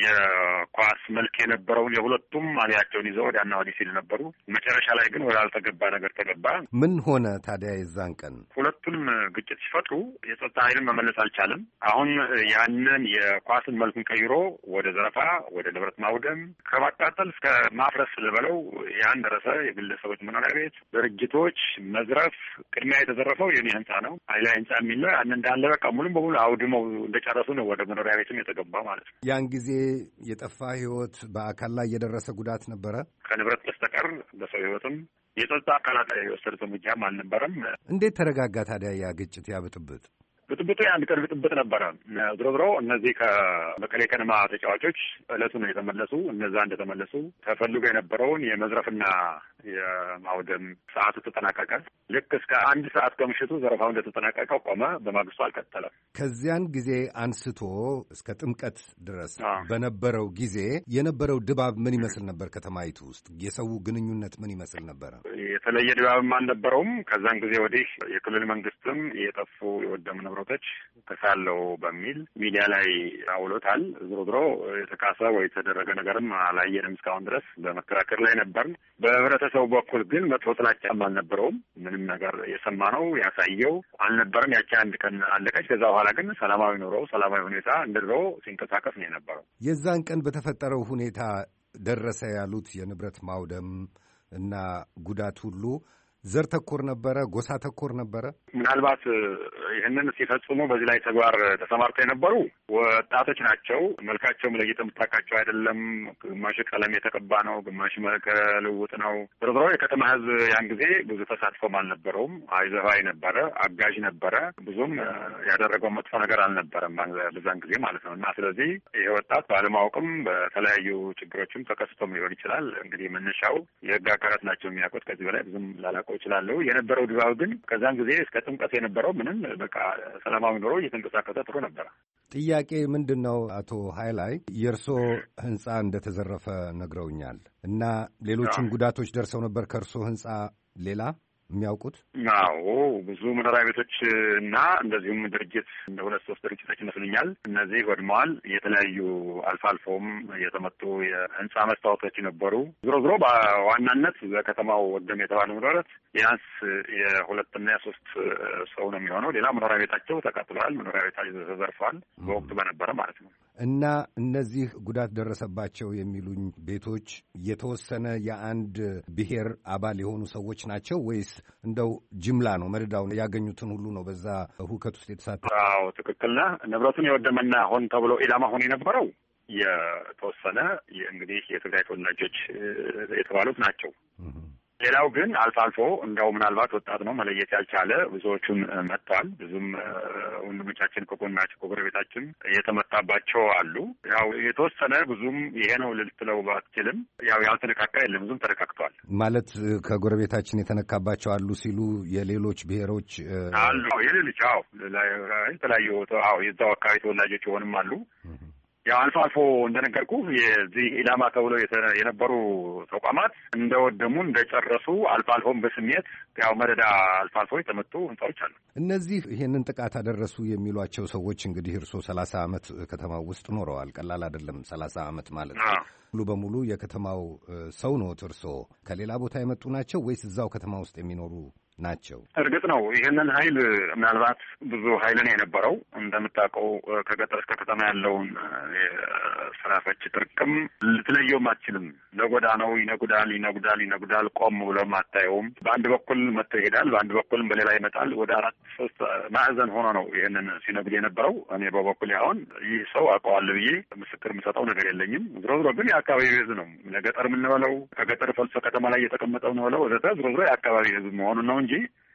የኳስ መልክ የነበረውን የሁለቱም አሊያቸው ይዘው ወዲያና ወዲህ ሲል ነበሩ። መጨረሻ ላይ ግን ወደ አልተገባ ነገር ተገባ። ምን ሆነ ታዲያ? የዛን ቀን ሁለቱንም ግጭት ሲፈጥሩ የጸጥታ ኃይልን መመለስ አልቻለም። አሁን ያንን የኳስን መልኩን ቀይሮ ወደ ዘረፋ፣ ወደ ንብረት ማውደም ከማቃጠል እስከ ማፍረስ ልበለው ያን ደረሰ። የግለሰቦች መኖሪያ ቤት፣ ድርጅቶች መዝረፍ። ቅድሚያ የተዘረፈው የኔ ህንጻ ነው ኃይላ ህንጻ የሚለው ያን እንዳለ በቃ ሙሉም በሙሉ አውድመው እንደጨረሱ ነው ወደ መኖሪያ ቤትም የተገባ ማለት ነው። ያን ጊዜ የጠፋ ህይወት በአካል ላይ የደረሰ ጉዳት ነበር ከንብረት በስተቀር በሰው ህይወትም የጸጥታ አካላት የወሰዱት እርምጃም አልነበረም። እንዴት ተረጋጋ ታዲያ ያ ግጭት ያ ብጥብጥ? ብጥብጡ የአንድ ቀን ብጥብጥ ነበረ። ድሮ ድሮ እነዚህ ከመቀሌ ከነማ ተጫዋቾች እለቱ ነው የተመለሱ። እነዛ እንደተመለሱ ተፈልጎ የነበረውን የመዝረፍና የማውደም ሰዓቱ ተጠናቀቀ። ልክ እስከ አንድ ሰዓት ከምሽቱ ዘረፋው እንደተጠናቀቀ ቆመ። በማግስቱ አልቀጠለም። ከዚያን ጊዜ አንስቶ እስከ ጥምቀት ድረስ በነበረው ጊዜ የነበረው ድባብ ምን ይመስል ነበር? ከተማይቱ ውስጥ የሰው ግንኙነት ምን ይመስል ነበረ? የተለየ ድባብም አልነበረውም። ከዛን ጊዜ ወዲህ የክልል መንግስትም የጠፉ የወደሙ ንብረቶች ከሳለው በሚል ሚዲያ ላይ አውሎታል። ዞሮ ዞሮ የተካሰ ወይ የተደረገ ነገርም አላየንም እስካሁን ድረስ። በመከራከር ላይ ነበርን። በህብረተሰቡ በኩል ግን መጥፎ ጥላቻም አልነበረውም። ምንም ነገር የሰማነው ያሳየው አልነበረም። ያቺ አንድ ቀን አለቀች። ከዛ በኋላ ግን ሰላማዊ ኑሮ፣ ሰላማዊ ሁኔታ እንደ ድሮ ሲንቀሳቀስ ነው የነበረው። የዛን ቀን በተፈጠረው ሁኔታ ደረሰ ያሉት የንብረት ማውደም እና ጉዳት ሁሉ ዘር ተኮር ነበረ? ጎሳ ተኮር ነበረ? ምናልባት ይህንን ሲፈጽሙ በዚህ ላይ ተግባር ተሰማርተው የነበሩ ወጣቶች ናቸው። መልካቸው ለይተህ የምታውቃቸው አይደለም። ግማሽ ቀለም የተቀባ ነው፣ ግማሽ መልከ ልውጥ ነው። ዞሮ ዞሮ የከተማ ህዝብ ያን ጊዜ ብዙ ተሳትፎም አልነበረውም። አይዘባይ ነበረ፣ አጋዥ ነበረ። ብዙም ያደረገው መጥፎ ነገር አልነበረም በዛን ጊዜ ማለት ነው። እና ስለዚህ ይሄ ወጣት ባለማወቅም በተለያዩ ችግሮችም ተከስቶም ሊሆን ይችላል። እንግዲህ መነሻው የህግ አካላት ናቸው የሚያውቁት። ከዚህ በላይ ብዙም ላላውቀው ይችላለሁ። የነበረው ድባብ ግን ከዛን ጊዜ እስከ ጥምቀት የነበረው ምንም በቃ ሰላማዊ ኑሮ እየተንቀሳቀሰ ጥሩ ነበረ። ጥያቄ ምንድን ነው አቶ ሀይላይ፣ የእርስዎ ህንጻ እንደተዘረፈ ነግረውኛል እና ሌሎችም ጉዳቶች ደርሰው ነበር ከእርሶ ህንጻ ሌላ የሚያውቁት? አዎ ብዙ መኖሪያ ቤቶች እና እንደዚሁም ድርጅት እንደ ሁለት ሶስት ድርጅቶች ይመስሉኛል እነዚህ ወድመዋል። የተለያዩ አልፎ አልፎም የተመቱ የህንጻ መስታወቶች ነበሩ። ዞሮ ዞሮ በዋናነት በከተማው ወደም የተባለ መኖሪያት ቢያንስ የሁለትና የሶስት ሰው ነው የሚሆነው። ሌላ መኖሪያ ቤታቸው ተቃጥለዋል። መኖሪያ ቤታቸው ተዘርፈዋል በወቅቱ በነበረ ማለት ነው። እና እነዚህ ጉዳት ደረሰባቸው የሚሉኝ ቤቶች የተወሰነ የአንድ ብሔር አባል የሆኑ ሰዎች ናቸው ወይስ እንደው ጅምላ ነው? መደዳውን ያገኙትን ሁሉ ነው በዛ ሁከት ውስጥ የተሳተፉ? አዎ ትክክል ነህ። ንብረቱን የወደመና ሆን ተብሎ ኢላማ ሆን የነበረው የተወሰነ እንግዲህ የትግራይ ተወላጆች የተባሉት ናቸው። ሌላው ግን አልፎ አልፎ እንደው ምናልባት ወጣት ነው መለየት ያልቻለ ብዙዎቹን መጥተዋል። ብዙም ወንድሞቻችን ከጎናቸው ከጎረቤታችን የተመታባቸው አሉ። ያው የተወሰነ ብዙም ይሄ ነው ልትለው ባትችልም ያው ያልተነካካ የለም፣ ብዙም ተነካክተዋል። ማለት ከጎረቤታችን የተነካባቸው አሉ ሲሉ የሌሎች ብሔሮች አሉ የሌሎች አዎ የተለያዩ አዎ የዛው አካባቢ ተወላጆች የሆንም አሉ። ያው አልፎ አልፎ እንደነገርኩ የዚህ ኢላማ ተብለው የነበሩ ተቋማት እንደወደሙ እንደጨረሱ አልፎ አልፎም በስሜት ያው መረዳ አልፎ አልፎ የተመቱ ህንጻዎች አሉ። እነዚህ ይሄንን ጥቃት አደረሱ የሚሏቸው ሰዎች እንግዲህ እርስዎ ሰላሳ ዓመት ከተማው ውስጥ ኖረዋል። ቀላል አይደለም ሰላሳ ዓመት ማለት ነው። ሙሉ በሙሉ የከተማው ሰው ነው እርስዎ? ከሌላ ቦታ የመጡ ናቸው ወይስ እዛው ከተማ ውስጥ የሚኖሩ ናቸው። እርግጥ ነው ይህንን ኃይል ምናልባት ብዙ ኃይል ነው የነበረው። እንደምታውቀው ከገጠር እስከ ከተማ ያለውን የስራ ፈች ጥርቅም ልትለየውም አትችልም። ለጎዳናው ይነጉዳል ይነጉዳል ይነጉዳል። ቆም ብሎም አታየውም። በአንድ በኩል መጥቶ ይሄዳል፣ በአንድ በኩልም በሌላ ይመጣል። ወደ አራት ሶስት ማዕዘን ሆኖ ነው ይህንን ሲነግድ የነበረው። እኔ በበኩል አሁን ይህ ሰው አውቀዋለሁ ብዬ ምስክር የምሰጠው ነገር የለኝም። ዝሮ ዝሮ ግን የአካባቢ ህዝብ ነው። ለገጠር የምንበለው ከገጠር ፈልሶ ከተማ ላይ እየተቀመጠው ነው ብለው ወዘተ ዝሮ ዝሮ የአካባቢ ህዝብ መሆኑን ነው እንጂ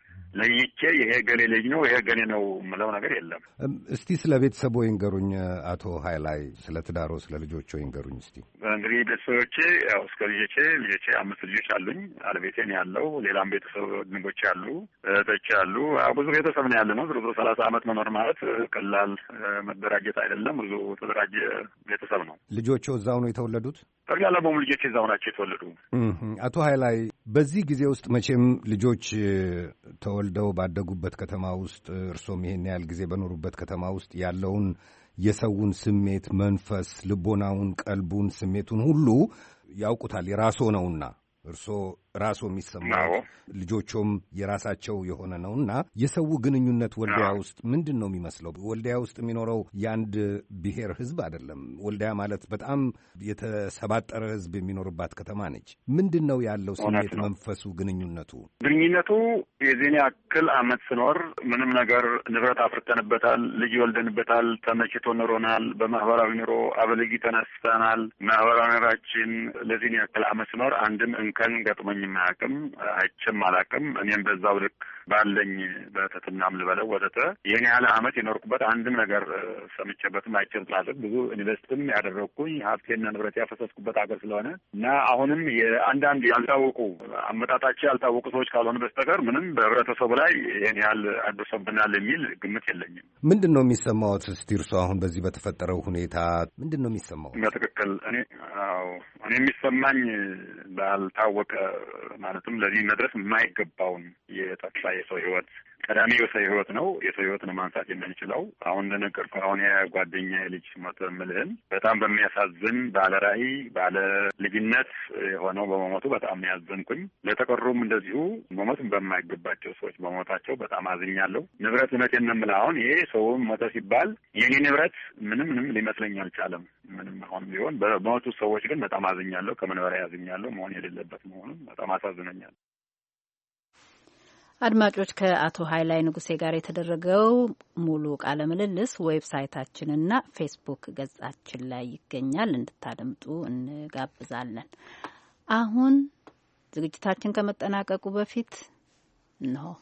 ለይቼ ይሄ ገሌ ልጅ ነው ይሄ ገሌ ነው የምለው ነገር የለም። እስቲ ስለ ቤተሰቦ ይንገሩኝ አቶ ኃይላይ፣ ስለ ትዳሮ ስለ ልጆቹ ይንገሩኝ እስቲ። እንግዲህ ቤተሰቦቼ ያው እስከ ልጆቼ ልጆቼ አምስት ልጆች አሉኝ። አለቤቴን ያለው ሌላም ቤተሰብ ድንጎች አሉ፣ እህቶች አሉ። ብዙ ቤተሰብ ነው ያለ ነው። ዝሮ ዝሮ ሰላሳ አመት መኖር ማለት ቀላል መደራጀት አይደለም። ብዙ ተደራጀ ቤተሰብ ነው። ልጆቹ እዛው ነው የተወለዱት? ጠቅላላ በሙሉ ልጆች እዛው ናቸው የተወለዱ። አቶ ኃይላይ በዚህ ጊዜ ውስጥ መቼም ልጆች ተወልደው ባደጉበት ከተማ ውስጥ እርሶም ይሄን ያህል ጊዜ በኖሩበት ከተማ ውስጥ ያለውን የሰውን ስሜት፣ መንፈስ፣ ልቦናውን፣ ቀልቡን፣ ስሜቱን ሁሉ ያውቁታል። የራስዎ ነውና እርሶ ራሱ የሚሰማው ልጆቹም የራሳቸው የሆነ ነውና የሰው ግንኙነት ወልዲያ ውስጥ ምንድን ነው የሚመስለው? ወልዲያ ውስጥ የሚኖረው የአንድ ብሔር ህዝብ አይደለም። ወልዲያ ማለት በጣም የተሰባጠረ ህዝብ የሚኖርባት ከተማ ነች። ምንድን ነው ያለው ስሜት፣ መንፈሱ፣ ግንኙነቱ? ግንኙነቱ የዚህን ያክል አመት ስኖር ምንም ነገር ንብረት አፍርተንበታል፣ ልጅ ወልደንበታል፣ ተመችቶ ኖሮናል። በማህበራዊ ኑሮ አበልጊ ተነስተናል። ማህበራዊ ኑራችን ለዚህን ያክል አመት ስኖር አንድም እንከን ገጥሞኝ የማያውቅም፣ አይቼም አላውቅም። እኔም በዛው ልክ ባለኝ በትትናም ልበለው ወተተ ይህን ያህል አመት የኖርኩበት አንድም ነገር ሰምቼበትም አይቼም ስላልቅ ብዙ ኢንቨስትም ያደረግኩኝ ሀብቴና ንብረት ያፈሰስኩበት ሀገር ስለሆነ እና አሁንም የአንዳንድ ያልታወቁ አመጣጣቸው ያልታወቁ ሰዎች ካልሆነ በስተቀር ምንም በህብረተሰቡ ላይ ይህን ያህል አድርሶብናል የሚል ግምት የለኝም። ምንድን ነው የሚሰማዎት? እስቲ እርሶ አሁን በዚህ በተፈጠረው ሁኔታ ምንድን ነው የሚሰማው? በትክክል እኔ አዎ እኔ የሚሰማኝ ባልታወቀ ማለትም ለዚህ መድረስ የማይገባውን የጠፋ የሰው ህይወት ቀዳሚ የሰው ህይወት ነው። የሰው ህይወት ነው ማንሳት የምንችለው። አሁን እንደነገርኩ አሁን የጓደኛ ልጅ ሞተ የምልህን በጣም በሚያሳዝን ባለ ራዕይ ባለ ልጅነት የሆነው በመሞቱ በጣም ያዘንኩኝ። ለተቀሩም እንደዚሁ መሞት በማይገባቸው ሰዎች በመሞታቸው በጣም አዝኛለሁ። ንብረት እውነቴን ነው የምልህ አሁን ይሄ ሰው ሞተ ሲባል የኔ ንብረት ምንም ምንም ሊመስለኝ አልቻለም። ምንም አሁን ቢሆን በሞቱ ሰዎች ግን በጣም አዝኛለሁ። ከምን በላይ አዝኛለሁ። መሆን የሌለበት መሆኑን በጣም አሳዝነኛል። አድማጮች ከአቶ ኃይላይ ንጉሴ ጋር የተደረገው ሙሉ ቃለ ምልልስ ዌብሳይታችንና ፌስቡክ ገጻችን ላይ ይገኛል። እንድታደምጡ እንጋብዛለን። አሁን ዝግጅታችን ከመጠናቀቁ በፊት ነው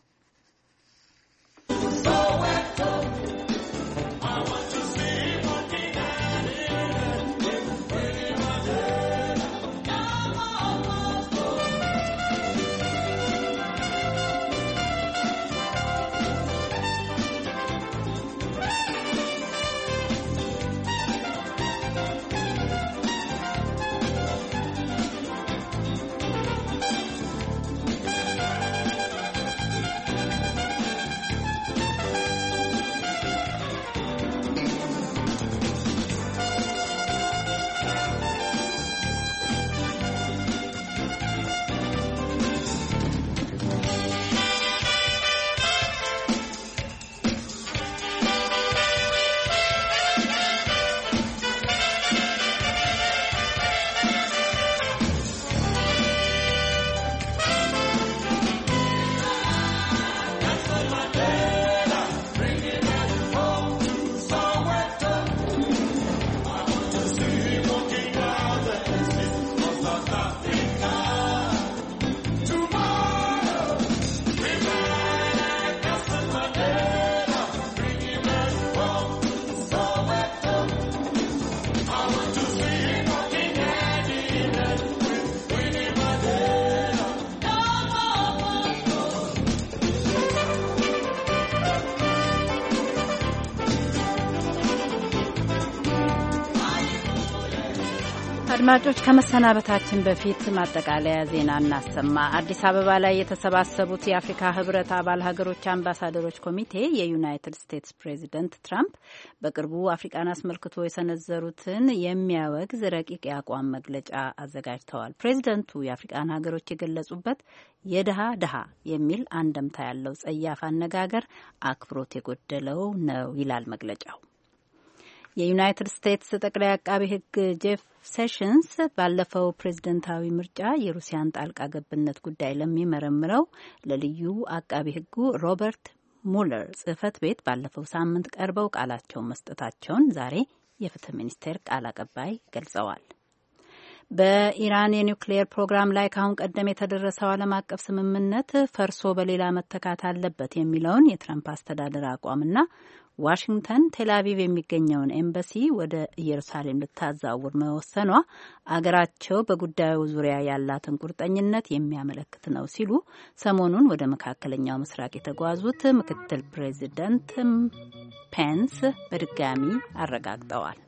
አድማጮች ከመሰናበታችን በፊት ማጠቃለያ ዜና እናሰማ። አዲስ አበባ ላይ የተሰባሰቡት የአፍሪካ ህብረት አባል ሀገሮች አምባሳደሮች ኮሚቴ የዩናይትድ ስቴትስ ፕሬዚደንት ትራምፕ በቅርቡ አፍሪካን አስመልክቶ የሰነዘሩትን የሚያወግዝ ረቂቅ የአቋም መግለጫ አዘጋጅተዋል። ፕሬዚደንቱ የአፍሪካን ሀገሮች የገለጹበት የድሃ ድሃ የሚል አንደምታ ያለው ጸያፍ አነጋገር አክብሮት የጎደለው ነው ይላል መግለጫው። የዩናይትድ ስቴትስ ጠቅላይ አቃቢ ህግ ጄፍ ሴሽንስ ባለፈው ፕሬዝደንታዊ ምርጫ የሩሲያን ጣልቃ ገብነት ጉዳይ ለሚመረምረው ለልዩ አቃቢ ህጉ ሮበርት ሙለር ጽህፈት ቤት ባለፈው ሳምንት ቀርበው ቃላቸውን መስጠታቸውን ዛሬ የፍትህ ሚኒስቴር ቃል አቀባይ ገልጸዋል። በኢራን የኒውክሌር ፕሮግራም ላይ ከአሁን ቀደም የተደረሰው ዓለም አቀፍ ስምምነት ፈርሶ በሌላ መተካት አለበት የሚለውን የትራምፕ አስተዳደር አቋምና ዋሽንግተን ቴልአቪቭ የሚገኘውን ኤምባሲ ወደ ኢየሩሳሌም ልታዛውር መወሰኗ አገራቸው በጉዳዩ ዙሪያ ያላትን ቁርጠኝነት የሚያመለክት ነው ሲሉ ሰሞኑን ወደ መካከለኛው ምስራቅ የተጓዙት ምክትል ፕሬዚደንት ፔንስ በድጋሚ አረጋግጠዋል።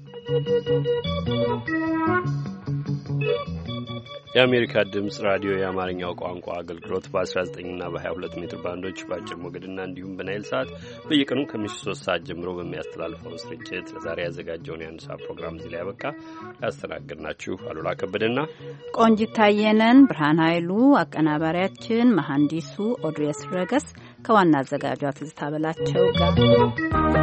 የአሜሪካ ድምጽ ራዲዮ የአማርኛው ቋንቋ አገልግሎት በአስራ ዘጠኝ እና በሀያ ሁለት ሜትር ባንዶች በአጭር ሞገድና እንዲሁም በናይል ሰዓት በየቀኑ ከምሽቱ ሶስት ሰዓት ጀምሮ በሚያስተላልፈው ስርጭት ለዛሬ ያዘጋጀውን የአንድ ሰዓት ፕሮግራም እዚህ ላይ ያበቃ። ያስተናግድናችሁ አሉላ ከበደና ቆንጂት ታየነን። ብርሃን ኃይሉ አቀናባሪያችን፣ መሐንዲሱ ኦድሬስ ረገስ ከዋና አዘጋጇ ትዝታ በላቸው ጋር